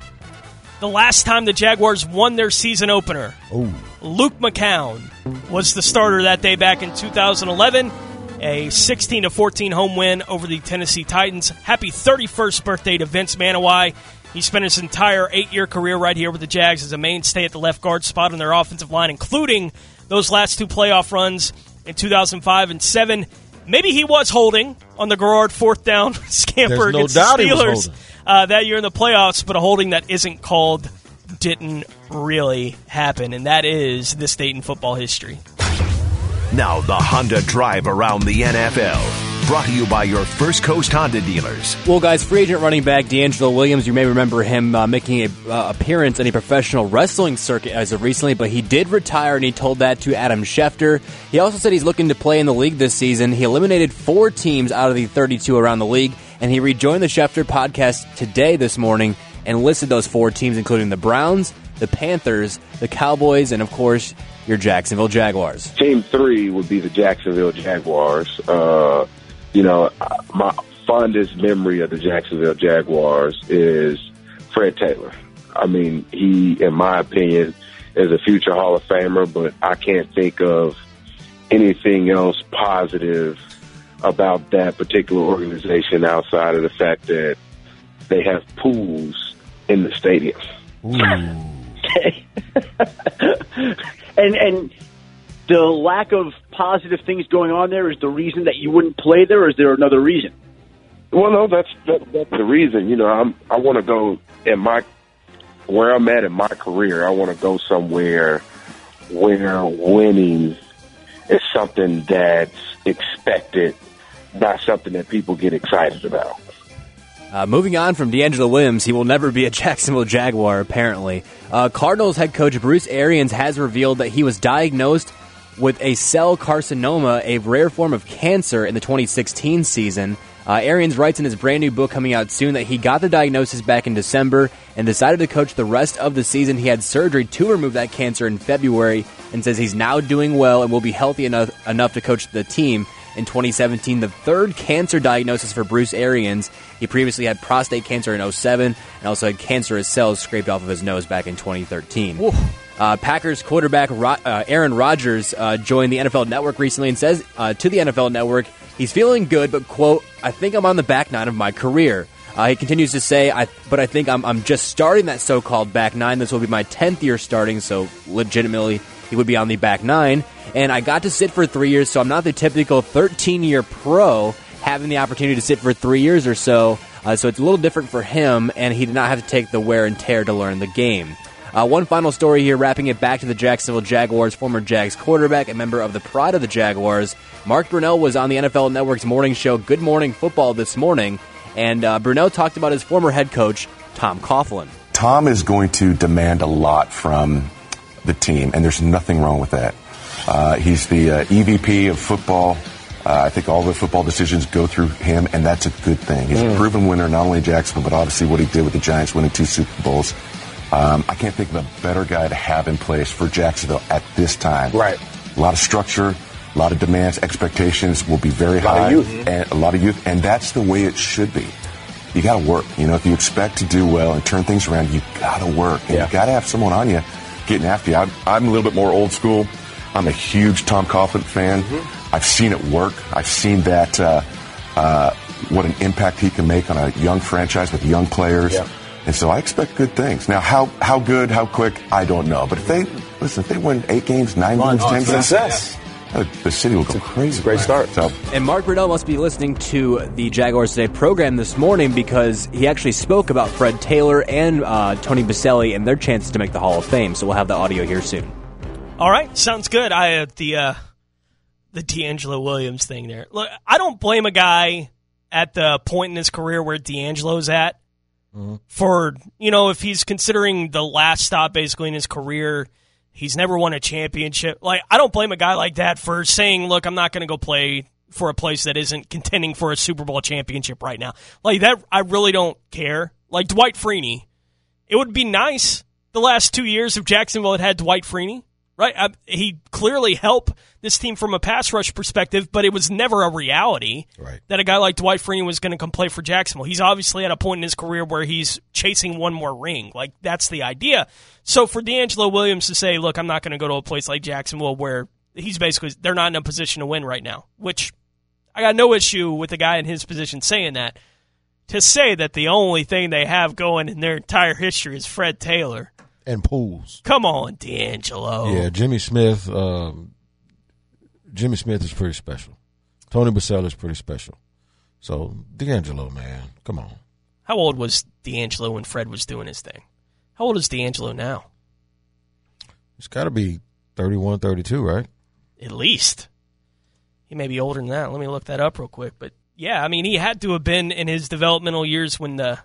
the last time the Jaguars won their season opener. Ooh. Luke McCown was the starter that day back in 2011. A 16-14 home win over the Tennessee Titans. Happy 31st birthday to Vince Manawai. He spent his entire 8-year career right here with the Jags as a mainstay at the left guard spot on their offensive line, including those last 2 playoff runs in 2005 and 2007. Maybe he was holding on the Garrard 4th down scamper against the Steelers that year in the playoffs, but a holding that isn't called didn't really happen, and that is this date in football history. Now the Honda Drive around the NFL. Brought to you by your First Coast Honda dealers. Well, guys, free agent running back D'Angelo Williams, you may remember him making an appearance in a professional wrestling circuit as of recently, but he did retire, and he told that to Adam Schefter. He also said he's looking to play in the league this season. He eliminated 4 teams out of the 32 around the league, and he rejoined the Schefter podcast today this morning and listed those 4 teams, including the Browns, the Panthers, the Cowboys, and, of course, your Jacksonville Jaguars. Team 3 would be the Jacksonville Jaguars. My fondest memory of the Jacksonville Jaguars is Fred Taylor. I mean, he, in my opinion, is a future Hall of Famer, but I can't think of anything else positive about that particular organization outside of the fact that they have pools in the stadium. And the lack of positive things going on there is the reason that you wouldn't play there, or is there another reason? Well, no, that's the reason. I want to go where I'm at in my career. I want to go somewhere where winning is something that's expected, not something that people get excited about. Moving on from D'Angelo Williams, he will never be a Jacksonville Jaguar, apparently. Cardinals head coach Bruce Arians has revealed that he was diagnosed with a cell carcinoma, a rare form of cancer, in the 2016 season. Arians writes in his brand new book coming out soon that he got the diagnosis back in December and decided to coach the rest of the season. He had surgery to remove that cancer in February and says he's now doing well and will be healthy enough to coach the team. In 2017, the 3rd cancer diagnosis for Bruce Arians. He previously had prostate cancer in 2007 and also had cancerous cells scraped off of his nose back in 2013. Packers quarterback Aaron Rodgers joined the NFL Network recently and says to the NFL Network, he's feeling good, but, quote, I think I'm on the back 9 of my career. He continues to say, but I think I'm just starting that so-called back 9. This will be my 10th year starting, so legitimately he would be on the back 9. And I got to sit for 3 years, so I'm not the typical 13-year pro having the opportunity to sit for 3 years or so. So it's a little different for him, and he did not have to take the wear and tear to learn the game. One final story here, wrapping it back to the Jacksonville Jaguars. Former Jags quarterback and member of the Pride of the Jaguars, Mark Brunell, was on the NFL Network's morning show Good Morning Football this morning, and Brunell talked about his former head coach, Tom Coughlin. Tom is going to demand a lot from the team, and there's nothing wrong with that. He's the EVP of football. I think all the football decisions go through him, and that's a good thing. He's a proven winner, not only in Jacksonville, but obviously what he did with the Giants, winning 2 Super Bowls. I can't think of a better guy to have in place for Jacksonville at this time. Right. A lot of structure, a lot of demands, expectations will be very high. And a lot of youth, and that's the way it should be. You got to work. If you expect to do well and turn things around, you got to work. And you got to have someone on you getting after you. I'm a little bit more old school. I'm a huge Tom Coughlin fan. I've seen it work. I've seen that what an impact he can make on a young franchise with young players. Yeah. And so I expect good things. Now, how good, how quick, I don't know. But if they win 8 games, 9 games, 10 games, the city will go crazy. Great start. So. And Mark Brunell must be listening to the Jaguars Today program this morning because he actually spoke about Fred Taylor and Tony Boselli and their chances to make the Hall of Fame. So we'll have the audio here soon. All right, sounds good. The D'Angelo Williams thing there. Look, I don't blame a guy at the point in his career where D'Angelo's at for, if he's considering the last stop basically in his career, he's never won a championship. Like, I don't blame a guy like that for saying, look, I'm not going to go play for a place that isn't contending for a Super Bowl championship right now. Like, that, I really don't care. Like, Dwight Freeney, it would be nice the last 2 years if Jacksonville had Dwight Freeney. Right, he clearly helped this team from a pass rush perspective, but it was never a reality that a guy like Dwight Freeney was going to come play for Jacksonville. He's obviously at a point in his career where he's chasing one more ring. Like, that's the idea. So for D'Angelo Williams to say, look, I'm not going to go to a place like Jacksonville where they're not in a position to win right now, which I got no issue with a guy in his position saying that. To say that the only thing they have going in their entire history is Fred Taylor. And pools. Come on, D'Angelo. Yeah, Jimmy Smith. Jimmy Smith is pretty special. Tony Boselli is pretty special. So D'Angelo, man, come on. How old was D'Angelo when Fred was doing his thing? How old is D'Angelo now? It's got to be 31, 32, right? At least. He may be older than that. Let me look that up real quick. But, yeah, I mean, he had to have been in his developmental years when the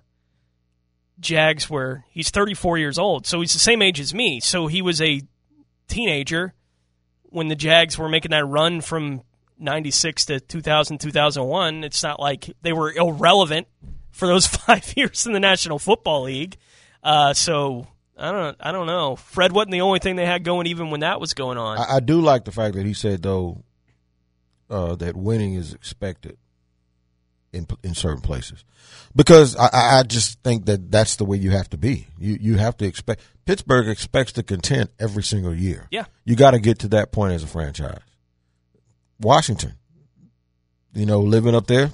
Jags were – he's 34 years old, so he's the same age as me. So he was a teenager when the Jags were making that run from 96 to 2000, 2001. It's not like they were irrelevant for those 5 years in the National Football League. So I don't know. Fred wasn't the only thing they had going even when that was going on. I do like the fact that he said, though, that winning is expected in certain places. Because I just think that that's the way you have to be. You have to expect – Pittsburgh expects to contend every single year. Yeah. You got to get to that point as a franchise. Washington, living up there,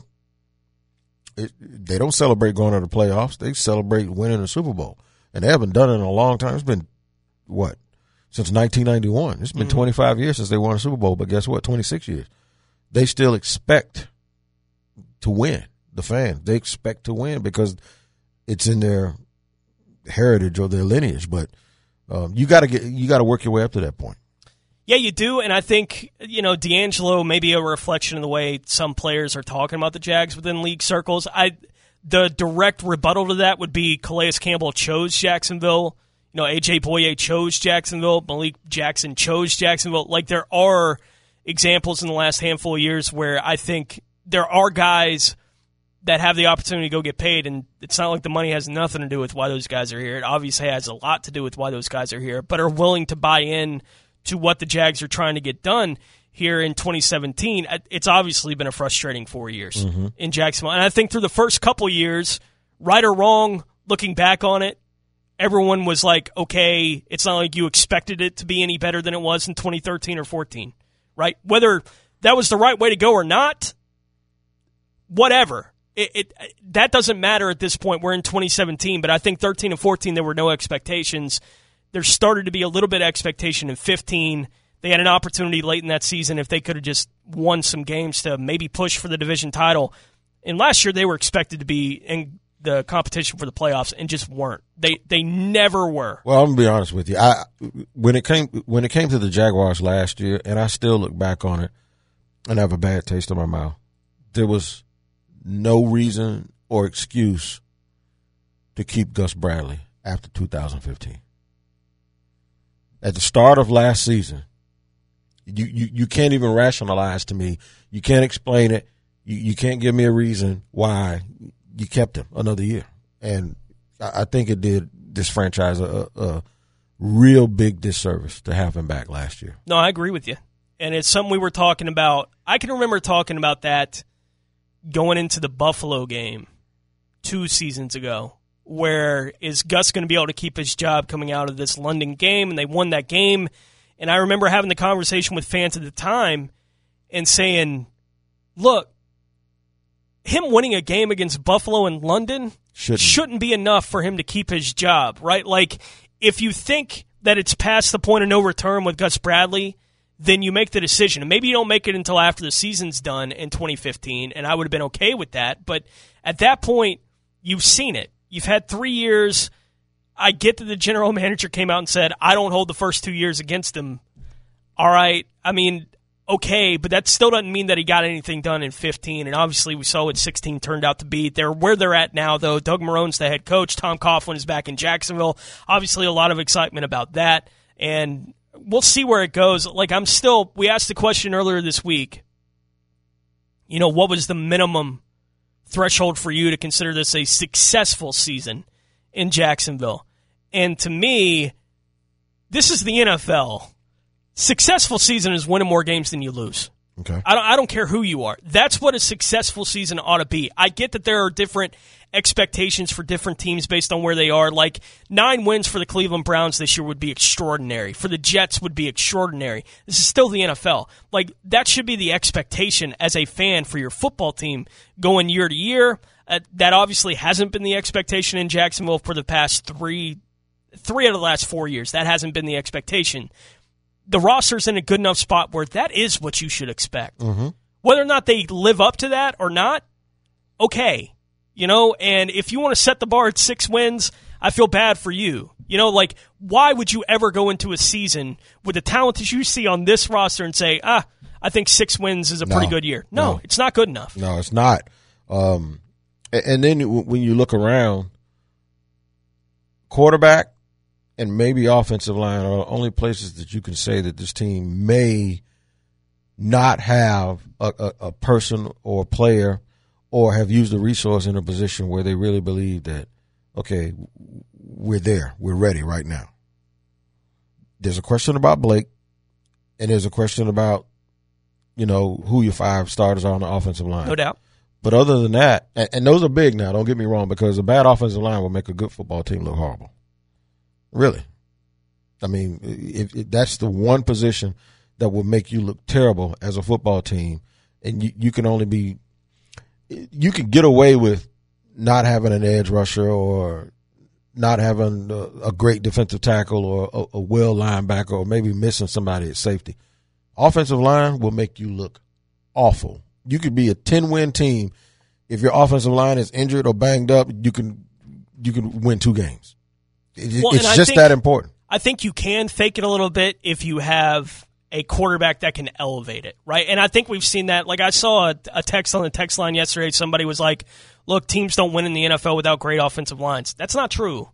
they don't celebrate going to the playoffs. They celebrate winning the Super Bowl. And they haven't done it in a long time. It's been, since 1991. It's been 25 years since they won a Super Bowl. But guess what? 26 years. They still expect to win. The fans, they expect to win because it's in their heritage or their lineage. But you got to work your way up to that point. Yeah, you do, and I think, D'Angelo may be a reflection of the way some players are talking about the Jags within league circles. The direct rebuttal to that would be Calais Campbell chose Jacksonville. A.J. Boye chose Jacksonville. Malik Jackson chose Jacksonville. Like, there are examples in the last handful of years where I think there are guys that have the opportunity to go get paid, and it's not like the money has nothing to do with why those guys are here. It obviously has a lot to do with why those guys are here, but are willing to buy in to what the Jags are trying to get done here in 2017. It's obviously been a frustrating 4 years in Jacksonville. And I think through the first couple years, right or wrong, looking back on it, everyone was like, okay, it's not like you expected it to be any better than it was in 2013 or 14, right? Whether that was the right way to go or not, whatever. That doesn't matter at this point. We're in 2017, but I think 13 and 14, there were no expectations. There started to be a little bit of expectation in 15. They had an opportunity late in that season if they could have just won some games to maybe push for the division title. And last year they were expected to be in the competition for the playoffs and just weren't. They never were. Well, I'm gonna be honest with you. When it came to the Jaguars last year, and I still look back on it and have a bad taste in my mouth, there was no reason or excuse to keep Gus Bradley after 2015. At the start of last season, you can't even rationalize to me. You can't explain it. You can't give me a reason why you kept him another year. And I think it did this franchise a real big disservice to have him back last year. No, I agree with you. And it's something we were talking about. I can remember talking about that going into the Buffalo game 2 seasons ago. Where is Gus going to be able to keep his job coming out of this London game? And they won that game. And I remember having the conversation with fans at the time and saying, look, him winning a game against Buffalo in London shouldn't be enough for him to keep his job, right? Like, if you think that it's past the point of no return with Gus Bradley, then you make the decision. And maybe you don't make it until after the season's done in 2015, and I would have been okay with that. But at that point, you've seen it. You've had 3 years. I get that the general manager came out and said, I don't hold the first 2 years against him. All right. I mean, okay, but that still doesn't mean that he got anything done in 15. And obviously we saw what 16 turned out to be. They're where they're at now, though. Doug Marone's the head coach. Tom Coughlin is back in Jacksonville. Obviously a lot of excitement about that. And we'll see where it goes. Like, we asked the question earlier this week, what was the minimum threshold for you to consider this a successful season in Jacksonville? And to me, this is the NFL. Successful season is winning more games than you lose. Okay. I don't care who you are. That's what a successful season ought to be. I get that there are different expectations for different teams based on where they are. Like 9 wins for the Cleveland Browns this year would be extraordinary. For the Jets would be extraordinary. This is still the NFL. Like, that should be the expectation as a fan for your football team going year to year. That obviously hasn't been the expectation in Jacksonville for the past three out of the last 4 years. That hasn't been the expectation. The roster's in a good enough spot where that is what you should expect. Mm-hmm. Whether or not they live up to that or not, okay. And if you want to set the bar at 6 wins, I feel bad for you. Why would you ever go into a season with the talent that you see on this roster and say, I I think 6 wins is a pretty good year. No, it's not good enough. No, it's not. And then when you look around, quarterback and maybe offensive line are the only places that you can say that this team may not have a person or a player or have used a resource in a position where they really believe that, okay, we're there, we're ready right now. There's a question about Blake, and there's a question about, who your 5 starters are on the offensive line. No doubt. But other than that, and those are big now, don't get me wrong, because a bad offensive line will make a good football team look horrible. Really. I mean, if that's the one position that will make you look terrible as a football team, and you can only be – you can get away with not having an edge rusher or not having a great defensive tackle or a well linebacker or maybe missing somebody at safety. Offensive line will make you look awful. You could be a 10-win team. If your offensive line is injured or banged up, you can win 2 games. It's just that important. I think you can fake it a little bit if you have a quarterback that can elevate it, right? And I think we've seen that. Like I saw a text on the text line yesterday. Somebody was like, look, teams don't win in the NFL without great offensive lines. That's not true.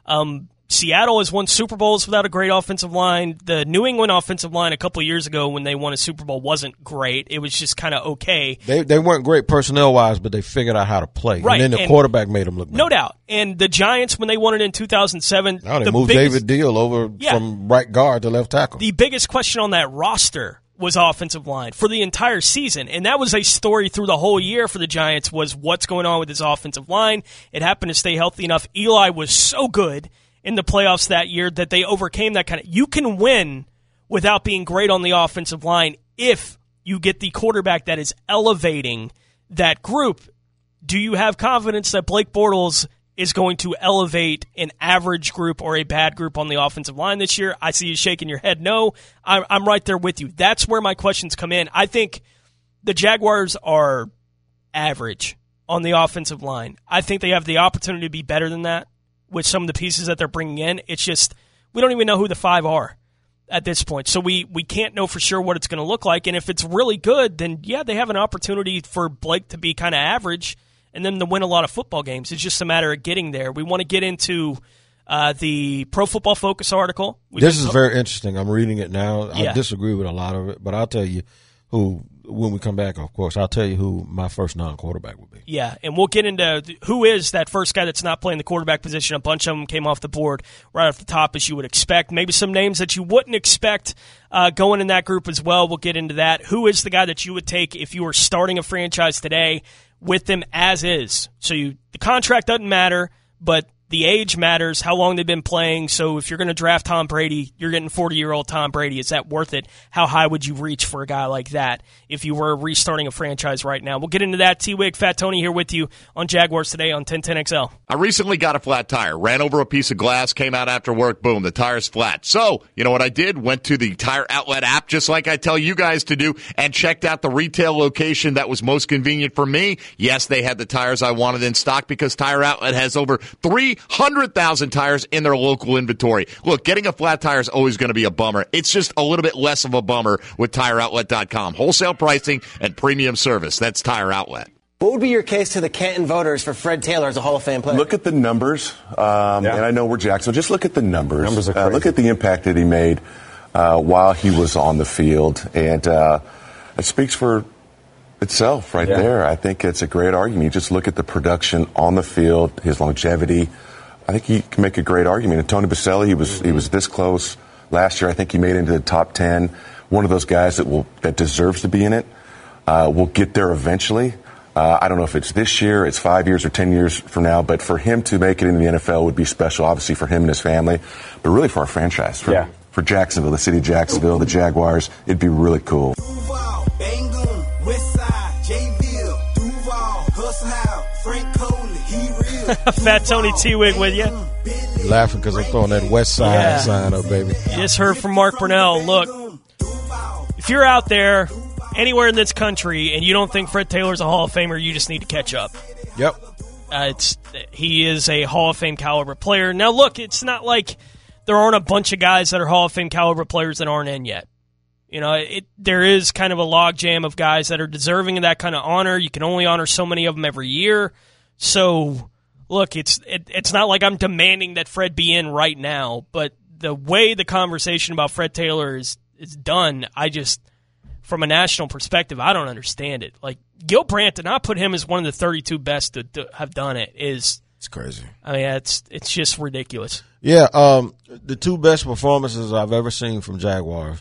Seattle has won Super Bowls without a great offensive line. The New England offensive line a couple of years ago when they won a Super Bowl wasn't great. It was just kind of okay. They weren't great personnel-wise, but they figured out how to play. Right. And then the quarterback made them look better. No doubt. And the Giants, when they won it in 2007. Now they moved David Deal over from right guard to left tackle. The biggest question on that roster was offensive line for the entire season. And that was a story through the whole year for the Giants was what's going on with his offensive line. It happened to stay healthy enough. Eli was so good in the playoffs that year that they overcame that kind of – you can win without being great on the offensive line if you get the quarterback that is elevating that group. Do you have confidence that Blake Bortles is going to elevate an average group or a bad group on the offensive line this year? I see you shaking your head. No, I'm right there with you. That's where my questions come in. I think the Jaguars are average on the offensive line. I think they have the opportunity to be better than that with some of the pieces that they're bringing in. It's just we don't even know who the 5 are at this point. So we can't know for sure what it's going to look like. And if it's really good, then, yeah, they have an opportunity for Blake to be kind of average and then to win a lot of football games. It's just a matter of getting there. We want to get into the Pro Football Focus article. This is very interesting. I'm reading it now. I disagree with a lot of it, but I'll tell you who, when we come back, of course, I'll tell you who my first non-quarterback will be. Yeah, and we'll get into who is that first guy that's not playing the quarterback position. A bunch of them came off the board right off the top, as you would expect. Maybe some names that you wouldn't expect going in that group as well. We'll get into that. Who is the guy that you would take if you were starting a franchise today with them as is? So the contract doesn't matter, but the age matters, how long they've been playing. So if you're going to draft Tom Brady, you're getting 40-year-old Tom Brady. Is that worth it? How high would you reach for a guy like that if you were restarting a franchise right now? We'll get into that. T-Wig, Fat Tony here with you on Jaguars Today on 1010XL. I recently got a flat tire. Ran over a piece of glass, came out after work, boom, the tire's flat. So, you know what I did? Went to the Tire Outlet app, just like I tell you guys to do, and checked out the retail location that was most convenient for me. Yes, they had the tires I wanted in stock because Tire Outlet has over 300,000 tires in their local inventory. Look, getting a flat tire is always going to be a bummer. It's just a little bit less of a bummer with TireOutlet.com. Wholesale pricing and premium service. That's Tire Outlet. What would be your case to the Canton voters for Fred Taylor as a Hall of Fame player? Look at the numbers, and I know we're Jacksonville. Just look at the numbers. Numbers are crazy. Look at the impact that he made while he was on the field, and it speaks for itself right there. I think it's a great argument. You just look at the production on the field, his longevity. I think he can make a great argument. And Tony Boselli, he was this close last year. I think he made it into the top 10. One of those guys that deserves to be in it. Will get there eventually. I don't know if it's this year, it's 5 years or 10 years from now, but for him to make it into the NFL would be special, obviously for him and his family, but really for our franchise, for Jacksonville, the city of Jacksonville, the Jaguars, it'd be really cool. Fat Tony T-Wig with you. Laughing because I'm throwing that West Side sign up, baby. You just heard from Mark Brunell. Look, if you're out there anywhere in this country and you don't think Fred Taylor's a Hall of Famer, you just need to catch up. Yep. He is a Hall of Fame caliber player. Now, look, it's not like there aren't a bunch of guys that are Hall of Fame caliber players that aren't in yet. You know, there is kind of a logjam of guys that are deserving of that kind of honor. You can only honor so many of them every year. So, look, it's not like I'm demanding that Fred be in right now, but the way the conversation about Fred Taylor is done, from a national perspective, I don't understand it. Like, Gil Brandt, to not put him as one of the 32 best to have done it is... It's crazy. I mean, it's just ridiculous. Yeah, the two best performances I've ever seen from Jaguars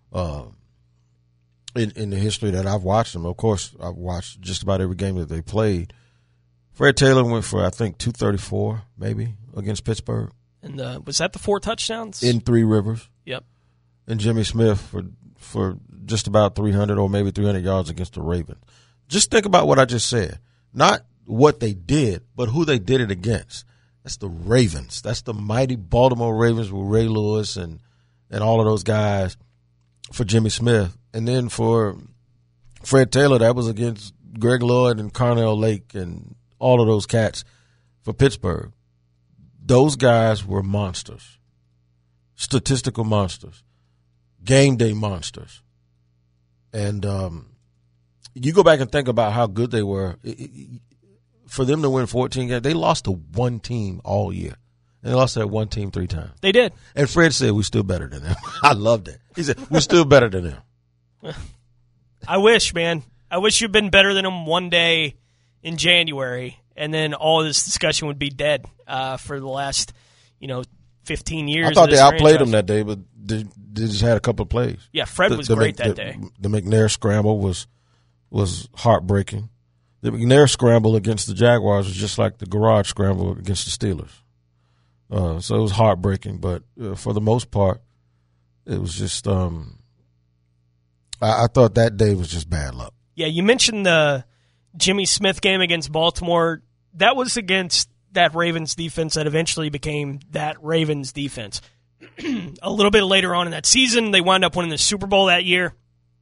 in the history that I've watched them. Of course, I've watched just about every game that they played. Fred Taylor went for, I think, 234 maybe against Pittsburgh. And was that the 4 touchdowns? In Three Rivers. Yep. And Jimmy Smith for just about 300 or maybe 300 yards against the Ravens. Just think about what I just said. Not what they did, but who they did it against. That's the Ravens. That's the mighty Baltimore Ravens with Ray Lewis and all of those guys for Jimmy Smith. And then for Fred Taylor, that was against Greg Lloyd and Carnell Lake and all of those cats for Pittsburgh. Those guys were monsters, statistical monsters, game day monsters. And you go back and think about how good they were. For them to win 14 games, they lost to one team all year. And they lost to that one team 3 times. They did. And Fred said, we're still better than them. I loved it. He said, we're still better than them. I wish, man. I wish you'd been better than them one day in January, and then all this discussion would be dead for the last, 15 years. I thought they outplayed them that day, but they just had a couple of plays. Yeah, Fred was great that day. The McNair scramble was heartbreaking. The McNair scramble against the Jaguars was just like the garage scramble against the Steelers. So it was heartbreaking, but for the most part, it was just I thought that day was just bad luck. Yeah, you mentioned the Jimmy Smith game against Baltimore. That was against that Ravens defense that eventually became that Ravens defense. A little bit later on in that season, they wound up winning the Super Bowl that year.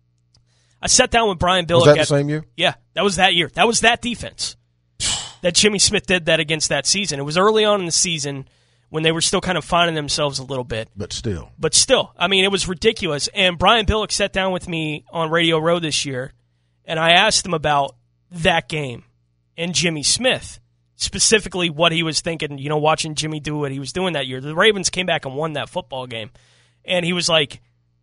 I sat down with Brian Billick. Was that the same year? Yeah, that was that year. That was that defense that Jimmy Smith did that against that season. It was early on in the season when they were still kind of finding themselves a little bit. But still, I mean, it was ridiculous. And Brian Billick sat down with me on Radio Row this year, and I asked him about that game and Jimmy Smith, specifically what he was thinking, watching Jimmy do what he was doing that year. The Ravens came back and won that football game. And he was like,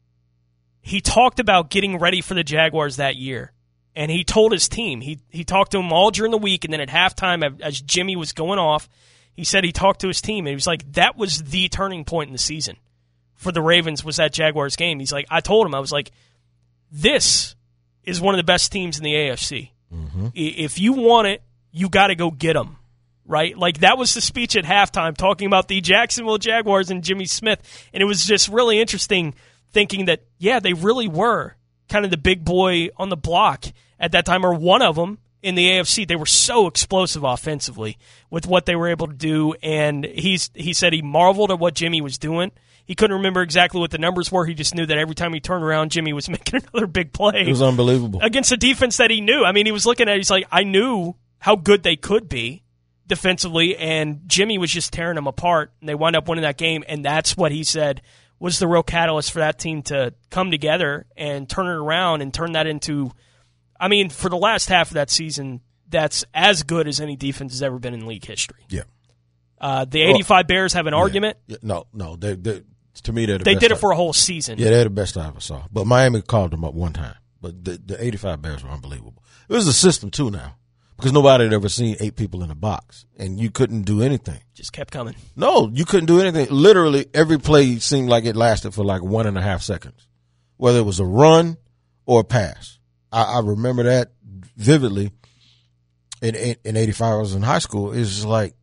he talked about getting ready for the Jaguars that year. And he told his team, he talked to them all during the week, and then at halftime, as Jimmy was going off, he said he talked to his team, and he was like, that was the turning point in the season for the Ravens, was that Jaguars game. He's like, I told him, I was like, this is one of the best teams in the AFC. Mm-hmm. If you want it, you got to go get them, right? Like, that was the speech at halftime, talking about the Jacksonville Jaguars and Jimmy Smith, and it was just really interesting thinking that, yeah, they really were kind of the big boy on the block at that time, or one of them in the AFC. They were so explosive offensively with what they were able to do, and he said he marveled at what Jimmy was doing. He couldn't remember exactly what the numbers were. He just knew that every time he turned around, Jimmy was making another big play. It was unbelievable. Against a defense that he knew. I mean, he was looking at it, he's like, I knew how good they could be defensively, and Jimmy was just tearing them apart, and they wound up winning that game, and that's what he said was the real catalyst for that team to come together and turn it around and turn that into, I mean, for the last half of that season, that's as good as any defense has ever been in league history. Yeah. The 85 Bears have an argument. Yeah. No. They to me, they're the they best. Did it for a whole season. Yeah, they're the best I ever saw. But Miami called them up one time. But the 85 Bears were unbelievable. It was the system, too, now. Because nobody had ever seen 8 people in a box, and you couldn't do anything. Just kept coming. No, you couldn't do anything. Literally, every play seemed like it lasted for like 1.5 seconds, whether it was a run or a pass. I remember that vividly. In 85, I was in high school. It was just like,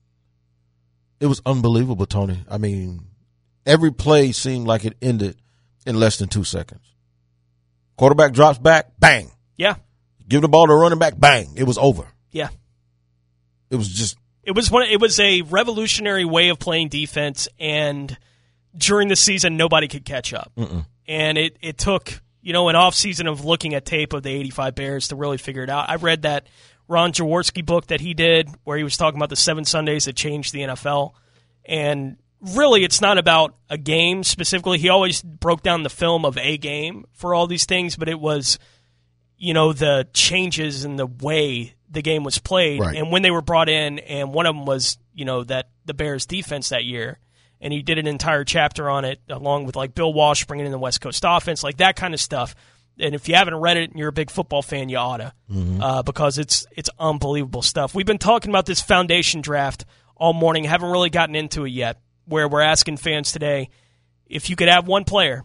it was unbelievable, Tony. I mean, every play seemed like it ended in less than 2 seconds. Quarterback drops back, bang. Yeah. Give the ball to running back, bang. It was over. Yeah. It was just. It was a revolutionary way of playing defense, and during the season, nobody could catch up. Mm-mm. And it took, an offseason of looking at tape of the 85 Bears to really figure it out. I read that Ron Jaworski book that he did where he was talking about the 7 Sundays that changed the NFL. And really it's not about a game specifically. He always broke down the film of a game for all these things, but it was, the changes in the way the game was played and when they were brought in, and one of them was, that the Bears defense that year, and he did an entire chapter on it along with like Bill Walsh bringing in the West Coast offense, like that kind of stuff. And if you haven't read it and you're a big football fan, you ought to, because it's unbelievable stuff. We've been talking about this foundation draft all morning, haven't really gotten into it yet, where we're asking fans today, if you could have one player,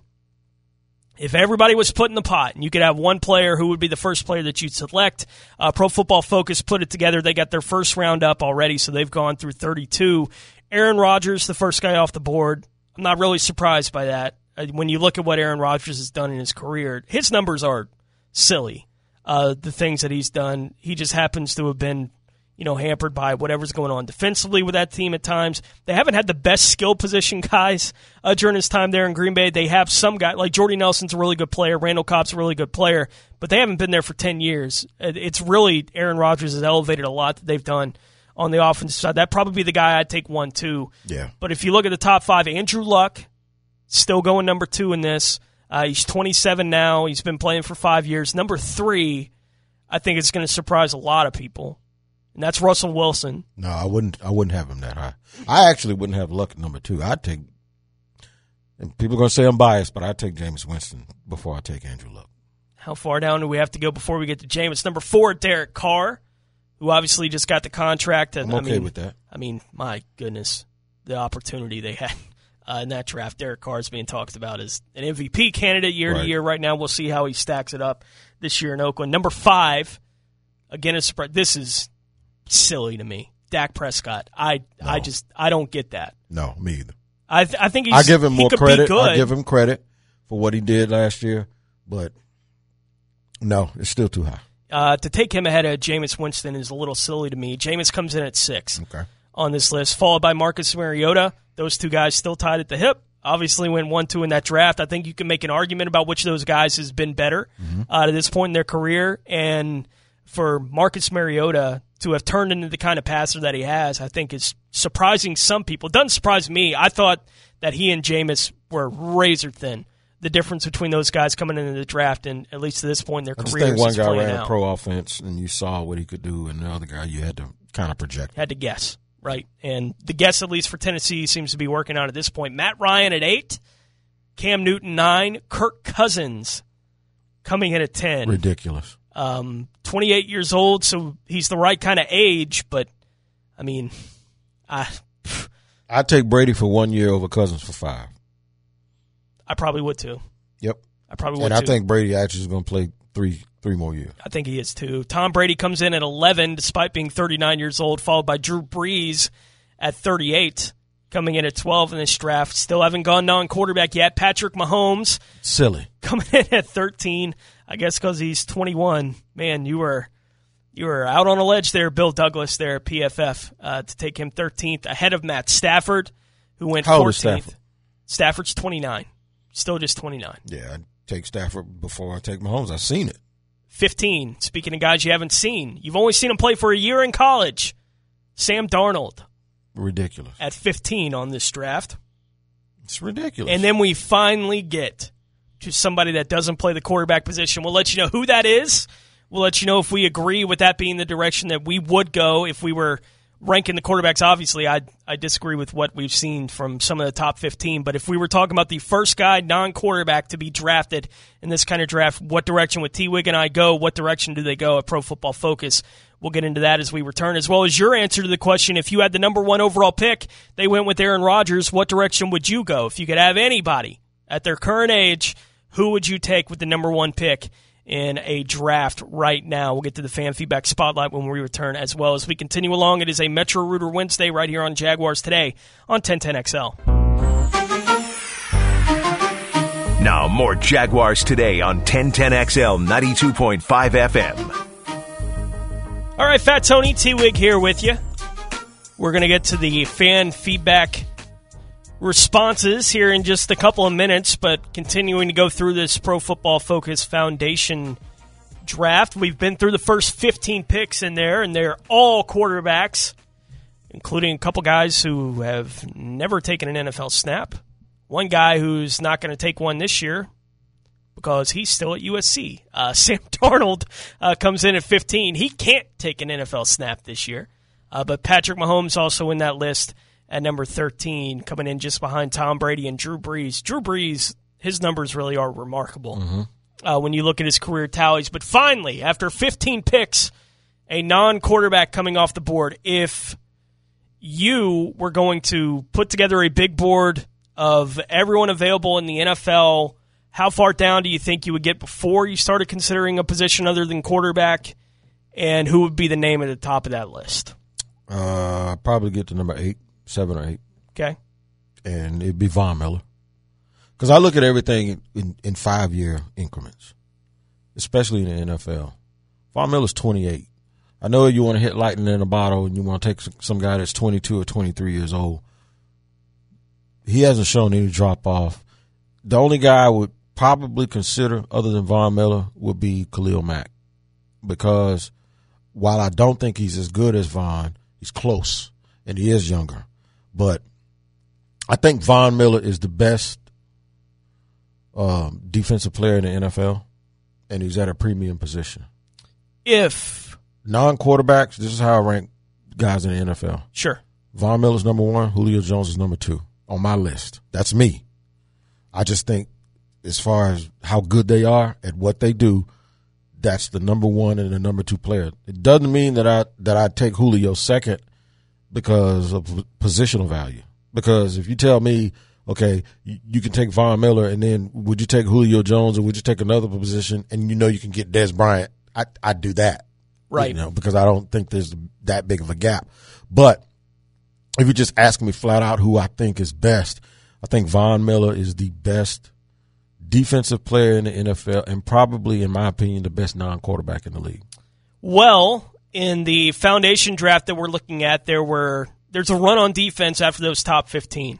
if everybody was put in the pot and you could have one player, who would be the first player that you'd select? Pro Football Focus put it together. They got their first round up already, so they've gone through 32. Aaron Rodgers, the first guy off the board. I'm not really surprised by that. When you look at what Aaron Rodgers has done in his career, his numbers are silly. The things that he's done, he just happens to have been hampered by whatever's going on defensively with that team at times. They haven't had the best skill position guys during his time there in Green Bay. They have some guy, like Jordy Nelson's a really good player, Randall Cobb's a really good player, but they haven't been there for 10 years. It's really, Aaron Rodgers has elevated a lot that they've done on the offensive side. That'd probably be the guy I'd take 1, 2. Yeah. But if you look at the top 5, Andrew Luck, still going number 2 in this. He's 27 now. He's been playing for 5 years. Number 3, I think it's going to surprise a lot of people. And that's Russell Wilson. No, I wouldn't have him that high. I actually wouldn't have Luck at number 2. I'd take, and people are going to say I'm biased, but I'd take Jameis Winston before I take Andrew Luck. How far down do we have to go before we get to Jameis? Number 4, Derek Carr, who obviously just got the contract. I'm okay with that. I mean, my goodness, the opportunity they had in that draft. Derek Carr is being talked about as an MVP candidate year to year right now. We'll see how he stacks it up this year in Oakland. Number 5, again, a surprise. This is silly to me. Dak Prescott. I don't get that. No, me either. I think I give him more credit. I give him credit for what he did last year, but no, it's still too high. To take him ahead of Jameis Winston is a little silly to me. Jameis comes in at 6 on this list, followed by Marcus Mariota. Those two guys still tied at the hip. Obviously went 1-2 in that draft. I think you can make an argument about which of those guys has been better to this point in their career. And for Marcus Mariota to have turned into the kind of passer that he has, I think is surprising some people. It doesn't surprise me. I thought that he and Jameis were razor thin. The difference between those guys coming into the draft and at least to this point in their careers. I just think one guy ran a pro offense and you saw what he could do, and the other guy you had to kind of project. Had to guess, right? And the guess, at least for Tennessee, seems to be working out at this point. Matt Ryan at 8, Cam Newton 9, Kirk Cousins coming in at 10. Ridiculous. 28 years old, so he's the right kind of age, but, I mean, I'd take Brady for 1 year over Cousins for 5. I probably would, too. Yep. I probably would, too. And I too. think Brady actually is going to play three more years. I think he is, too. Tom Brady comes in at 11, despite being 39 years old, followed by Drew Brees at 38, coming in at 12 in this draft. Still haven't gone non-quarterback yet. Patrick Mahomes. Silly. Coming in at 13. I guess because he's 21. Man, you were out on a ledge there, Bill Douglas there at PFF, to take him 13th ahead of Matt Stafford, who went 14th. How old is Stafford? Stafford's 29. Still just 29. Yeah, I'd take Stafford before I take Mahomes. I've seen it. 15. Speaking of guys you haven't seen, you've only seen him play for a year in college. Sam Darnold. Ridiculous. At 15 on this draft. It's ridiculous. And then we finally get to somebody that doesn't play the quarterback position. We'll let you know who that is. We'll let you know if we agree with that being the direction that we would go if we were ranking the quarterbacks. Obviously, I disagree with what we've seen from some of the top 15. But if we were talking about the first guy, non-quarterback, to be drafted in this kind of draft, what direction would T-Wig and I go? What direction do they go at Pro Football Focus? We'll get into that as we return, as well as your answer to the question. If you had the number 1 overall pick, they went with Aaron Rodgers, what direction would you go? If you could have anybody at their current age, who would you take with the number 1 pick in a draft right now? We'll get to the fan feedback spotlight when we return, as well as we continue along. It is a Metro Rooter Wednesday right here on Jaguars Today on 1010XL. Now more Jaguars Today on 1010XL 92.5 FM. All right, Fat Tony, T-Wig here with you. We're going to get to the fan feedback responses here in just a couple of minutes, but continuing to go through this Pro Football Focus Foundation draft. We've been through the first 15 picks in there, and they're all quarterbacks. including a couple guys who have never taken an NFL snap. One guy who's not going to take one this year because he's still at USC. Sam Darnold comes in at 15. He can't take an NFL snap this year. But Patrick Mahomes also in that list at number 13, coming in just behind Tom Brady and Drew Brees. Drew Brees, his numbers really are remarkable when you look at his career tallies. But finally, after 15 picks, a non-quarterback coming off the board. If you were going to put together a big board of everyone available in the NFL, how far down do you think you would get before you started considering a position other than quarterback? And who would be the name at the top of that list? I'd probably get to number 8, 7 or 8. Okay. And it'd be Von Miller. Because I look at everything in 5-year increments, especially in the NFL. Von Miller's 28. I know you want to hit lightning in a bottle and you want to take some guy that's 22 or 23 years old. He hasn't shown any drop-off. The only guy I would probably consider other than Von Miller would be Khalil Mack. Because while I don't think he's as good as Von, he's close, and he is younger. But I think Von Miller is the best defensive player in the NFL, and he's at a premium position. If non-quarterbacks, this is how I rank guys in the NFL. Sure. Von Miller's number 1, Julio Jones is number 2 on my list. That's me. I just think as far as how good they are at what they do, that's the number 1 and the number 2 player. It doesn't mean that I take Julio second because of positional value. Because if you tell me, okay, you can take Von Miller, and then would you take Julio Jones or would you take another position, and you know you can get Dez Bryant, I'd do that. Right. Because I don't think there's that big of a gap. But if you just ask me flat out who I think is best, I think Von Miller is the best defensive player in the NFL and probably, in my opinion, the best non-quarterback in the league. Well, in the foundation draft that we're looking at, there's a run on defense after those top 15.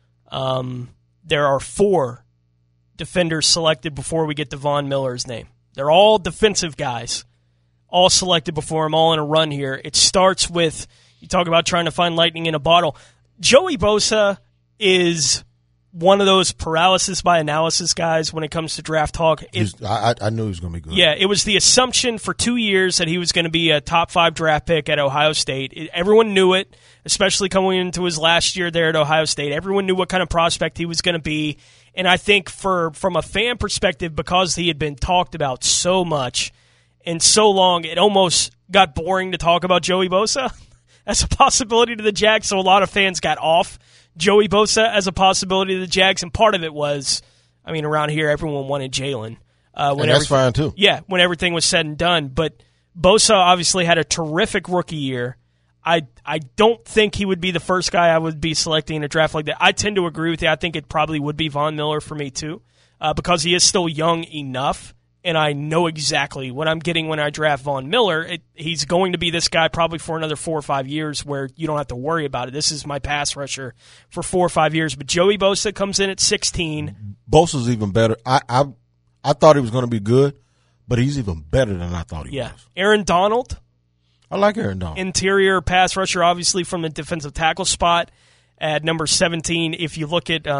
There are 4 defenders selected before we get to Von Miller's name. They're all defensive guys, all selected before him, all in a run here. It starts with, you talk about trying to find lightning in a bottle. Joey Bosa is one of those paralysis by analysis guys when it comes to draft talk. I knew he was going to be good. Yeah, it was the assumption for 2 years that he was going to be a top 5 draft pick at Ohio State. Everyone knew it, especially coming into his last year there at Ohio State. Everyone knew what kind of prospect he was going to be. And I think from a fan perspective, because he had been talked about so much and so long, it almost got boring to talk about Joey Bosa as a possibility to the Jags, so a lot of fans got off Joey Bosa as a possibility to the Jags, and part of it was, around here, everyone wanted Jalen. And that's fine, too. Yeah, when everything was said and done. But Bosa obviously had a terrific rookie year. I don't think he would be the first guy I would be selecting in a draft like that. I tend to agree with you. I think it probably would be Von Miller for me, too, because he is still young enough, and I know exactly what I'm getting when I draft Von Miller. He's going to be this guy probably for another 4 or 5 years where you don't have to worry about it. This is my pass rusher for 4 or 5 years. But Joey Bosa comes in at 16. Bosa's even better. I thought he was going to be good, but he's even better than I thought he was. Aaron Donald. I like Aaron Donald. Interior pass rusher, obviously from the defensive tackle spot at number 17. If you look at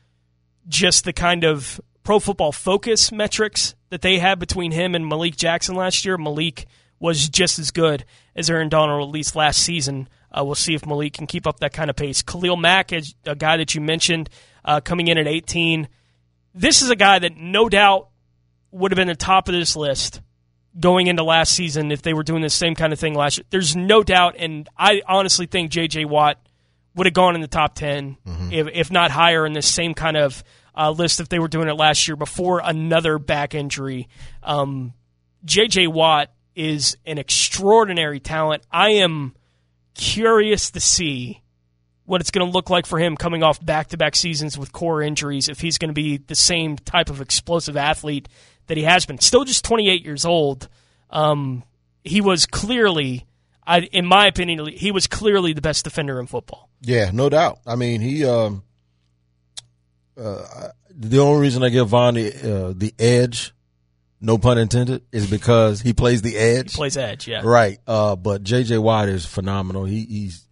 just the kind of Pro Football Focus metrics that they had between him and Malik Jackson last year, Malik was just as good as Aaron Donald, at least last season. We'll see if Malik can keep up that kind of pace. Khalil Mack is a guy that you mentioned coming in at 18. This is a guy that no doubt would have been the top of this list going into last season if they were doing the same kind of thing last year. There's no doubt, and I honestly think J.J. Watt would have gone in the top 10, if not higher, in this same kind of list if they were doing it last year before another back injury. J.J. Watt is an extraordinary talent. I am curious to see what it's going to look like for him coming off back-to-back seasons with core injuries, if he's going to be the same type of explosive athlete that he has been. Still just 28 years old. He was clearly, in my opinion, he was clearly the best defender in football. Yeah, no doubt. He the only reason I give Von the edge, no pun intended, is because he plays the edge. He plays edge, yeah. Right. But J.J. Watt is phenomenal. He's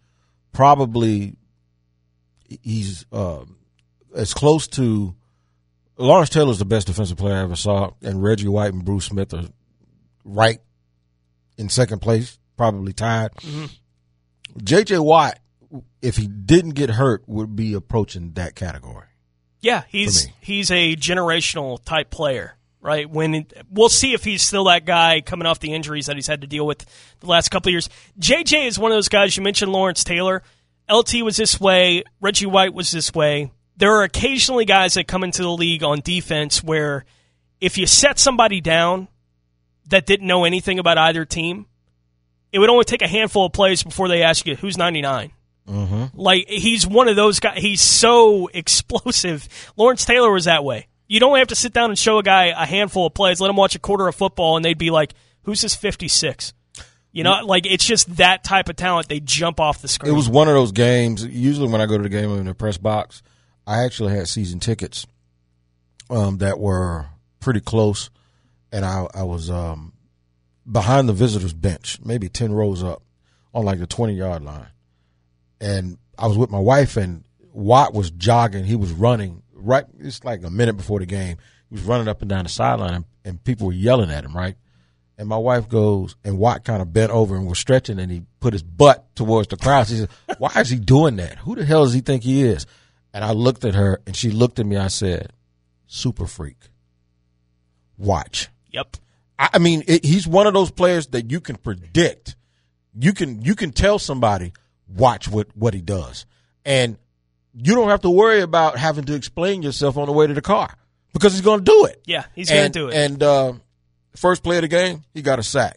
probably he's as close to Lawrence Taylor's the best defensive player I ever saw, and Reggie White and Bruce Smith are right in second place, probably tied. Mm-hmm. J.J. Watt, if he didn't get hurt, would be approaching that category. Yeah, he's a generational type player, right? We'll see if he's still that guy coming off the injuries that he's had to deal with the last couple of years. J.J. is one of those guys. You mentioned Lawrence Taylor. LT was this way. Reggie White was this way. There are occasionally guys that come into the league on defense where if you set somebody down that didn't know anything about either team, it would only take a handful of plays before they ask you, who's 99? Mm-hmm. Like, he's one of those guys. He's so explosive. Lawrence Taylor was that way. You'd only have to sit down and show a guy a handful of plays, let him watch a quarter of football, and they'd be like, who's this 56? You know, like, it's just that type of talent. They jump off the screen. It was one of those games. Usually when I go to the game in the press box, I actually had season tickets that were pretty close, and I was behind the visitors' bench, maybe 10 rows up on like the 20-yard line. And I was with my wife, and Watt was jogging. He was running right. It's like a minute before the game. He was running up and down the sideline, and people were yelling at him, right? And my wife goes, and Watt kind of bent over and was stretching, and he put his butt towards the crowd. She said, why is he doing that? Who the hell does he think he is? And I looked at her, and she looked at me. I said, super freak. Watch. Yep. I mean, he's one of those players that you can predict. You can tell somebody, watch what he does. And you don't have to worry about having to explain yourself on the way to the car because he's going to do it. Yeah, he's going to do it. And first play of the game, he got a sack.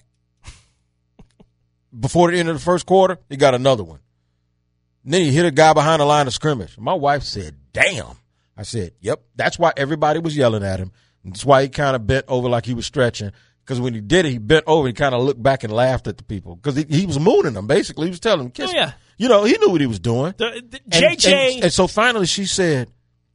Before the end of the first quarter, he got another one. And then he hit a guy behind the line of scrimmage. My wife said, damn. I said, yep, that's why everybody was yelling at him. That's why he kind of bent over like he was stretching. Because when he did it, he bent over. He kind of looked back and laughed at the people because he was mooning them. Basically, he was telling them, "Kiss." Oh, yeah. You know, he knew what he was doing. JJ. And so finally, she said,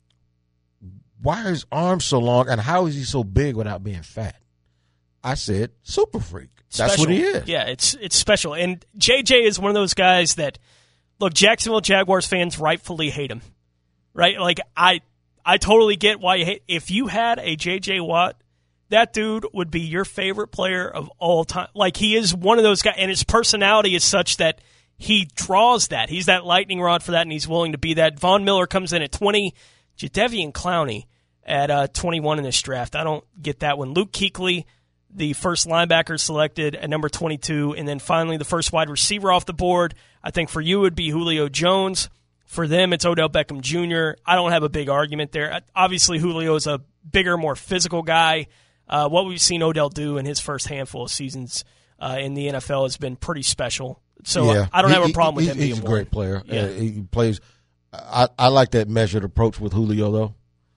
"Why are his arms so long? And how is he so big without being fat?" I said, "Super freak. That's Special. what he is." Yeah, it's special. And JJ is one of those guys that, look, Jacksonville Jaguars fans rightfully hate him, right? Like I totally get why you hate. If you had a JJ Watt, that dude would be your favorite player of all time. Like, he is one of those guys, and his personality is such that he draws that. He's that lightning rod for that, and he's willing to be that. Von Miller comes in at 20. Jadeveon Clowney at 21 in this draft. I don't get that one. Luke Kuechly, the first linebacker selected at number 22, and then finally the first wide receiver off the board. I think for you it would be Julio Jones. For them, it's Odell Beckham Jr. I don't have a big argument there. Obviously, Julio is a bigger, more physical guy. What we've seen Odell do in his first handful of seasons in the NFL has been pretty special. So yeah. I don't have a problem with him being He's a great player. Yeah. He plays. I like that measured approach with Julio, though.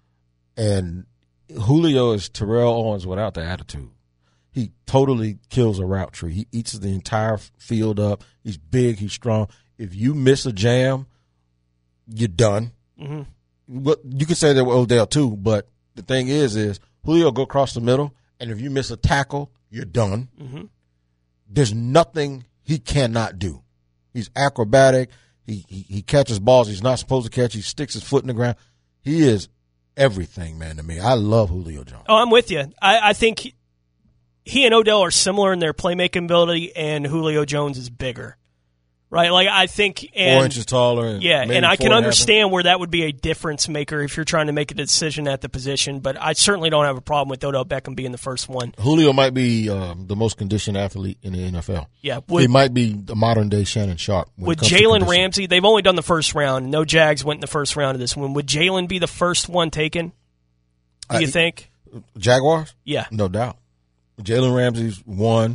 And Julio is Terrell Owens without the attitude. He totally kills a route tree. He eats the entire field up. He's big. He's strong. If you miss a jam, you're done. Mm-hmm. Well, you can say that with Odell, too, but the thing is Julio go across the middle, and if you miss a tackle, you're done. Mm-hmm. There's nothing he cannot do. He's acrobatic. He catches balls he's not supposed to catch. He sticks his foot in the ground. He is everything, man, to me. I love Julio Jones. Oh, I'm with you. I think he and Odell are similar in their playmaking ability, and Julio Jones is bigger. Right, like I think, 4 inches taller. And I can understand where that would be a difference maker if you're trying to make a decision at the position. But I certainly don't have a problem with Odell Beckham being the first one. Julio might be the most conditioned athlete in the NFL. Yeah, he might be the modern day Shannon Sharp. With Jalen Ramsey, they've only done the first round. No Jags went in the first round of this one. Would Jalen be the first one taken? Do you think? Jaguars? Yeah, no doubt. Jalen Ramsey's one.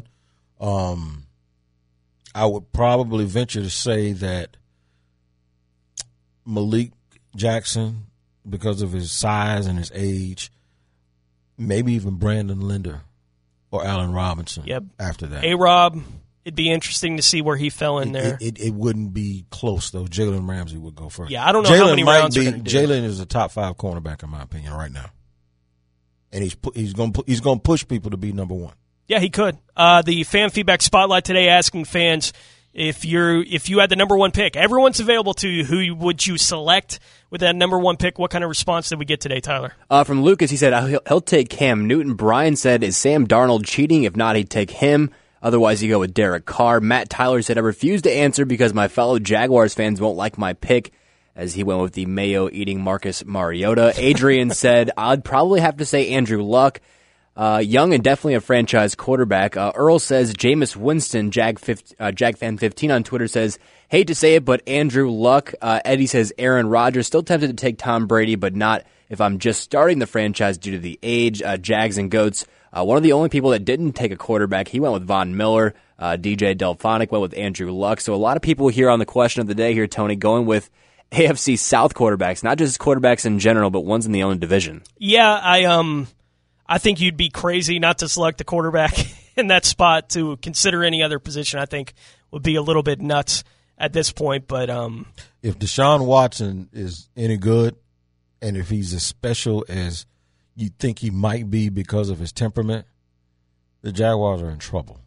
I would probably venture to say that Malik Jackson, because of his size and his age, maybe even Brandon Linder or Allen Robinson. Yep. After that. A-Rob, it'd be interesting to see where he fell in there. It wouldn't be close, though. Jalen Ramsey would go first. Yeah, I don't know how many rounds are going to do. Jalen is a top 5 cornerback, in my opinion, right now. And he's going to push people to be number one. Yeah, he could. The fan feedback spotlight today asking fans, If you had the number one pick, everyone's available to you. Who would you select with that number one pick? What kind of response did we get today, Tyler? From Lucas, he said he'll take Cam Newton. Brian said, is Sam Darnold cheating? If not, he'd take him. Otherwise, you go with Derek Carr. Matt Tyler said, I refuse to answer because my fellow Jaguars fans won't like my pick, as he went with the mayo-eating Marcus Mariota. Adrian said, I'd probably have to say Andrew Luck. Young and definitely a franchise quarterback. Earl says Jameis Winston. JagFan15 on Twitter says, hate to say it, but Andrew Luck. Eddie says Aaron Rodgers. Still tempted to take Tom Brady, but not if I'm just starting the franchise due to the age. Jags and Goats. One of the only people that didn't take a quarterback, he went with Von Miller. DJ Delphonic went with Andrew Luck. So a lot of people here on the question of the day here, Tony, going with AFC South quarterbacks, not just quarterbacks in general, but ones in the own division. Yeah, I think you'd be crazy not to select the quarterback in that spot. To consider any other position, I think, would be a little bit nuts at this point. But if Deshaun Watson is any good, and if he's as special as you think he might be because of his temperament, the Jaguars are in trouble.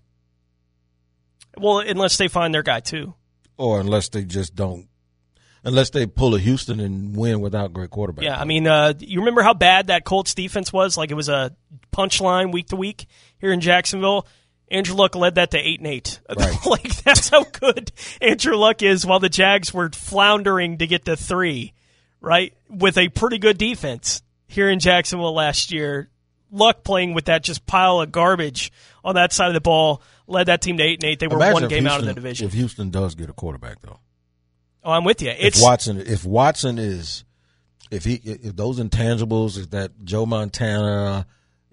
Well, unless they find their guy too. Or unless they just don't. Unless they pull a Houston and win without great quarterback. Yeah, I mean, you remember how bad that Colts defense was? Like, it was a punchline week to week here in Jacksonville. Andrew Luck led that to 8-8. Right. Like, that's how good Andrew Luck is, while the Jags were floundering to get to 3, right? With a pretty good defense here in Jacksonville last year. Luck playing with that just pile of garbage on that side of the ball led that team to 8-8. They were one game out of the division. If Houston does get a quarterback, though. Oh, I'm with you. If Watson is, if those intangibles, if that Joe Montana,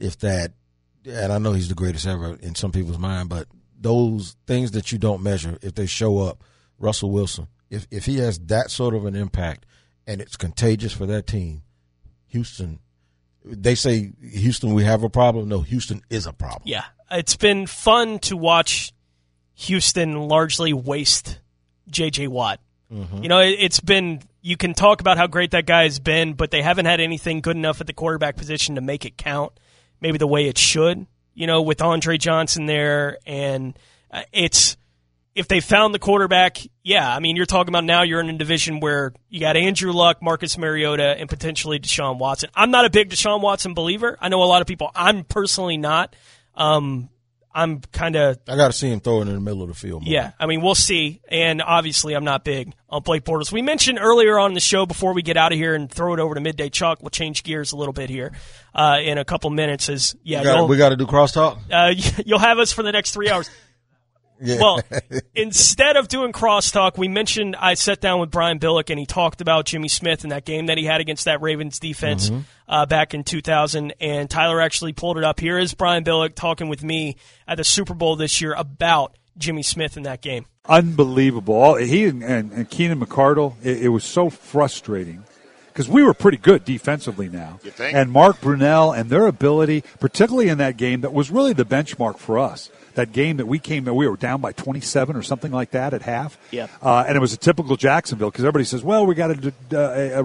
and I know he's the greatest ever in some people's mind, but those things that you don't measure, if they show up, Russell Wilson, if he has that sort of an impact and it's contagious for that team, Houston, they say Houston, we have a problem. No, Houston is a problem. Yeah, it's been fun to watch Houston largely waste J.J. Watt. Mm-hmm. You know, it's been, you can talk about how great that guy has been, but they haven't had anything good enough at the quarterback position to make it count, maybe the way it should, you know, with Andre Johnson there. And if they found the quarterback, yeah, I mean, you're talking about now you're in a division where you got Andrew Luck, Marcus Mariota, and potentially Deshaun Watson. I'm not a big Deshaun Watson believer. I know a lot of people. I'm personally not. I'm kind of... I got to see him throw it in the middle of the field more. Yeah, I mean, we'll see. And obviously, I'm not big on Blake Bortles. We mentioned earlier on the show, before we get out of here and throw it over to Midday Chalk, we'll change gears a little bit here in a couple minutes. We got to do crosstalk? You'll have us for the next 3 hours. Yeah. Well, instead of doing crosstalk, we mentioned I sat down with Brian Billick, and he talked about Jimmy Smith and that game that he had against that Ravens defense back in 2000. And Tyler actually pulled it up. Here is Brian Billick talking with me at the Super Bowl this year about Jimmy Smith in that game. Unbelievable. He and Keenan McCardle, it was so frustrating. Because we were pretty good defensively now. You think? And Mark Brunell and their ability, particularly in that game, that was really the benchmark for us. That game that we were down by 27 or something like that at half. Yeah. And it was a typical Jacksonville, because everybody says, well, we got a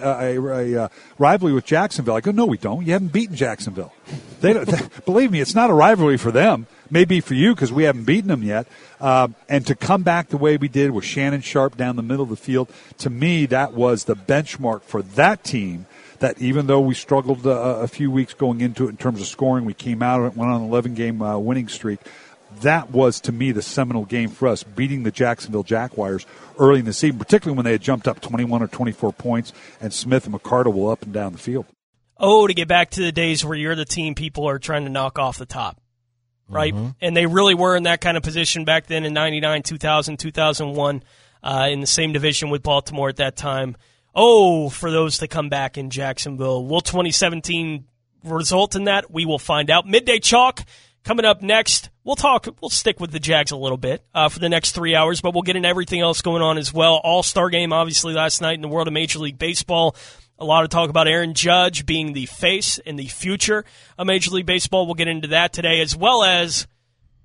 rivalry with Jacksonville. I go, no, we don't. You haven't beaten Jacksonville. Believe me, it's not a rivalry for them. Maybe for you, because we haven't beaten them yet. And to come back the way we did with Shannon Sharp down the middle of the field, to me, that was the benchmark for that team. That even though we struggled a few weeks going into it in terms of scoring, we came out and went on an 11-game winning streak. That was, to me, the seminal game for us, beating the Jacksonville Jaguars early in the season, particularly when they had jumped up 21 or 24 points, and Smith and McCardle were up and down the field. Oh, to get back to the days where you're the team people are trying to knock off the top, right? Mm-hmm. And they really were in that kind of position back then in 99, 2000, 2001, in the same division with Baltimore at that time. Oh, for those to come back in Jacksonville. Will 2017 result in that? We will find out. Midday Chalk coming up next. We'll stick with the Jags a little bit for the next 3 hours, but we'll get into everything else going on as well. All-Star game, obviously, last night in the world of Major League Baseball. A lot of talk about Aaron Judge being the face in the future of Major League Baseball. We'll get into that today, as well as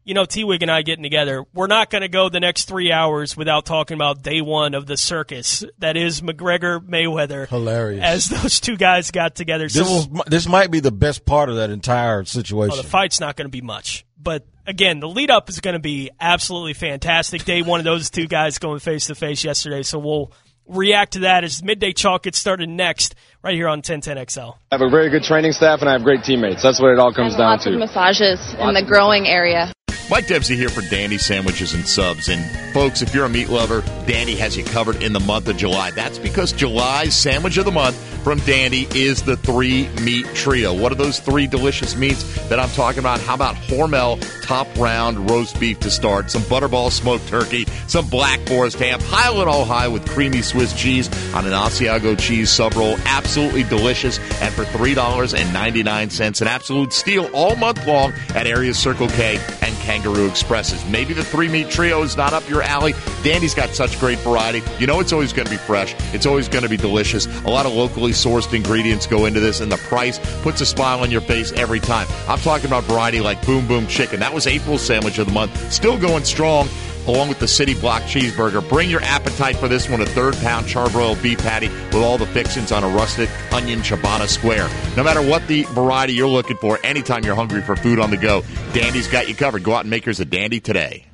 T-Wig and I getting together, we're not going to go the next 3 hours without talking about day one of the circus that is McGregor-Mayweather. Hilarious. As those two guys got together. This might be the best part of that entire situation. The fight's not going to be much. But, again, the lead-up is going to be absolutely fantastic. Day one of those two guys going face-to-face yesterday, so we'll react to that as Midday Chalk gets started next right here on 1010XL. I have a very good training staff, and I have great teammates. That's what it all comes down lots to. of massages in the growing area. Mike Dempsey here for Dandy Sandwiches and Subs. And, folks, if you're a meat lover, Dandy has you covered in the month of July. That's because July's sandwich of the month from Dandy is the 3-meat trio. What are those 3 delicious meats that I'm talking about? How about Hormel top round roast beef to start, some Butterball smoked turkey, some Black Forest ham, pile it all high with creamy Swiss cheese on an Asiago cheese sub roll. Absolutely delicious. And for $3.99, an absolute steal all month long at areas Circle K and Kangaroo Expresses. Maybe the 3-meat trio is not up your alley. Dandy's got such great variety. You know it's always going to be fresh. It's always going to be delicious. A lot of locally sourced ingredients go into this, and the price puts a smile on your face every time. I'm talking about variety like Boom Boom Chicken. That was April's sandwich of the month. Still going strong, along with the City Block Cheeseburger. Bring your appetite for this one, a 3rd-pound charbroiled beef patty with all the fixings on a rustic onion ciabatta square. No matter what the variety you're looking for, anytime you're hungry for food on the go, Dandy's got you covered. Go out and make yours a Dandy today.